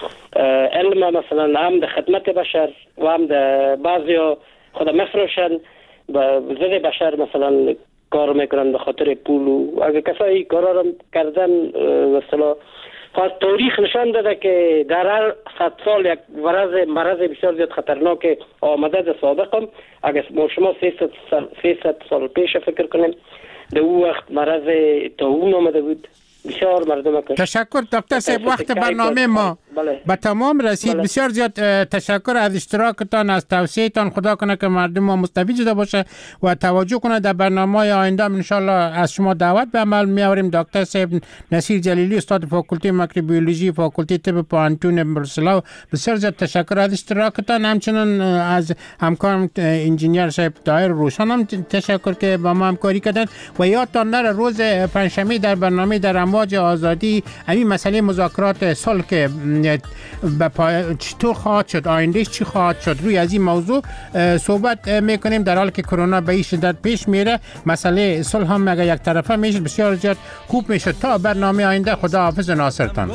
[SPEAKER 20] علم مثلا هم در خدمت بشر و هم در بعضی ها خود مفروشن با ضد بشر مثلا کار میکنن به خاطر پول و اگه کسایی کارا رو کردن مثلا خاص تاریخ نشان داده که در هر صد سال یک مرض مرض بسیار زیاد خطرناک آمده در سابقم اگه ما شما سیصد سال پیش فکر کنیم در اون وقت مرض طاعون آمده بود بسیار مردم کش.
[SPEAKER 11] تشکر دکتر صاحب وقت برنامه ما به تمام رسید بله. بسیار زیاد تشکر از اشتراکتان از توصیه‌تان خدا کنه که مردم ما مستفید شده باشه و توجه کنه در برنامه‌های آینده ان شاء الله از شما دعوت به عمل می‌آوریم. دکتر صاحب نصیر جلیلی استاد فاکولته میکروبیولوژی فاکولته طب پانتون برسلو بسیار زیاد تشکر از اشتراکتان همچنین از همکارم انجینیر صاحب طاهر روشن هم تشکر که با ما همکاری کردن و یادتان نره روز پنجشنبه در برنامه در امواج آزادی همین مسئله مذاکرات صلح که چطور خواهد شد آیندهش چی خواهد شد روی از این موضوع صحبت میکنیم در حالی که کرونا به این شدت پیش میره مسئله صلح هم اگر یک طرفه میشه بسیار زیاد خوب میشه. تا برنامه آینده خدا حافظ ناصرتان.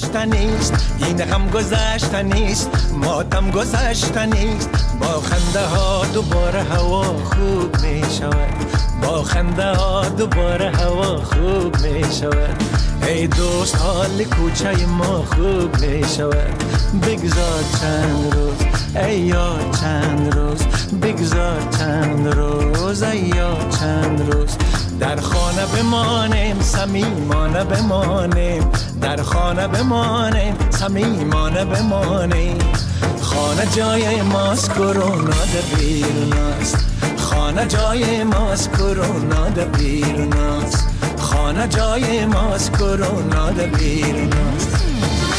[SPEAKER 21] این غم گذشته نیست ماتم گذشته نیست با خنده ها دوباره هوا خوب میشود با خنده ها دوباره هوا خوب میشود ای دوست حال کوچه ما خوب میشود بگذار چند روز ای یار چند روز بگذار چند روز ای یار چند روز در خانه بمانیم صمیمانه بمانیم در خانه بمانیم صمیمانه بمانیم خانه جای ماست کرونا در بیروناست خانه جای ماست کرونا در بیروناست خانه جای ماست کرونا در بیروناست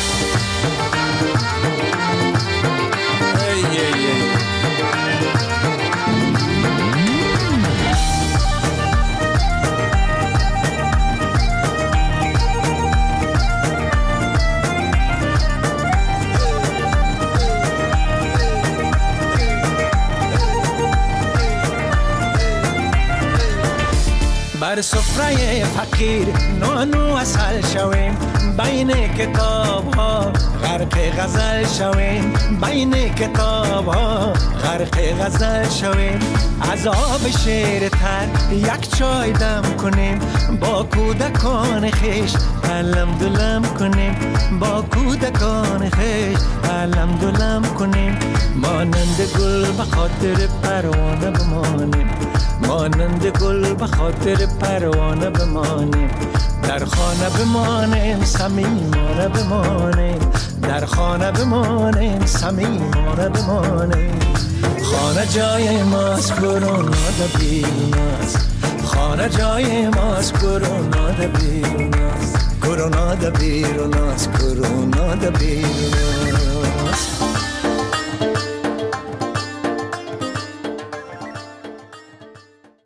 [SPEAKER 21] بر سفره فقیر نان و اصل شویم، بین کتاب ها غرق غزل شویم، بین کتاب ها غرق غزل شویم. از آب شیر تر یک چای دم کنیم، با کودکان خیش علم دلم کنیم، با کودکان خیش علم دلم کنیم. مانند گل به خاطر پروانه بمانیم، مانند گل به خاطر پروانه بمانیم. در خانه بمانیم صمیمانه بمانیم، در خانه بمانیم صمیمانه بمانیم. خانه جای ماست کرونا ده بیرون است، خانه جای ماست کرونا ده بیرون است، کرونا ده بیرون است، کرونا ده بیرون است.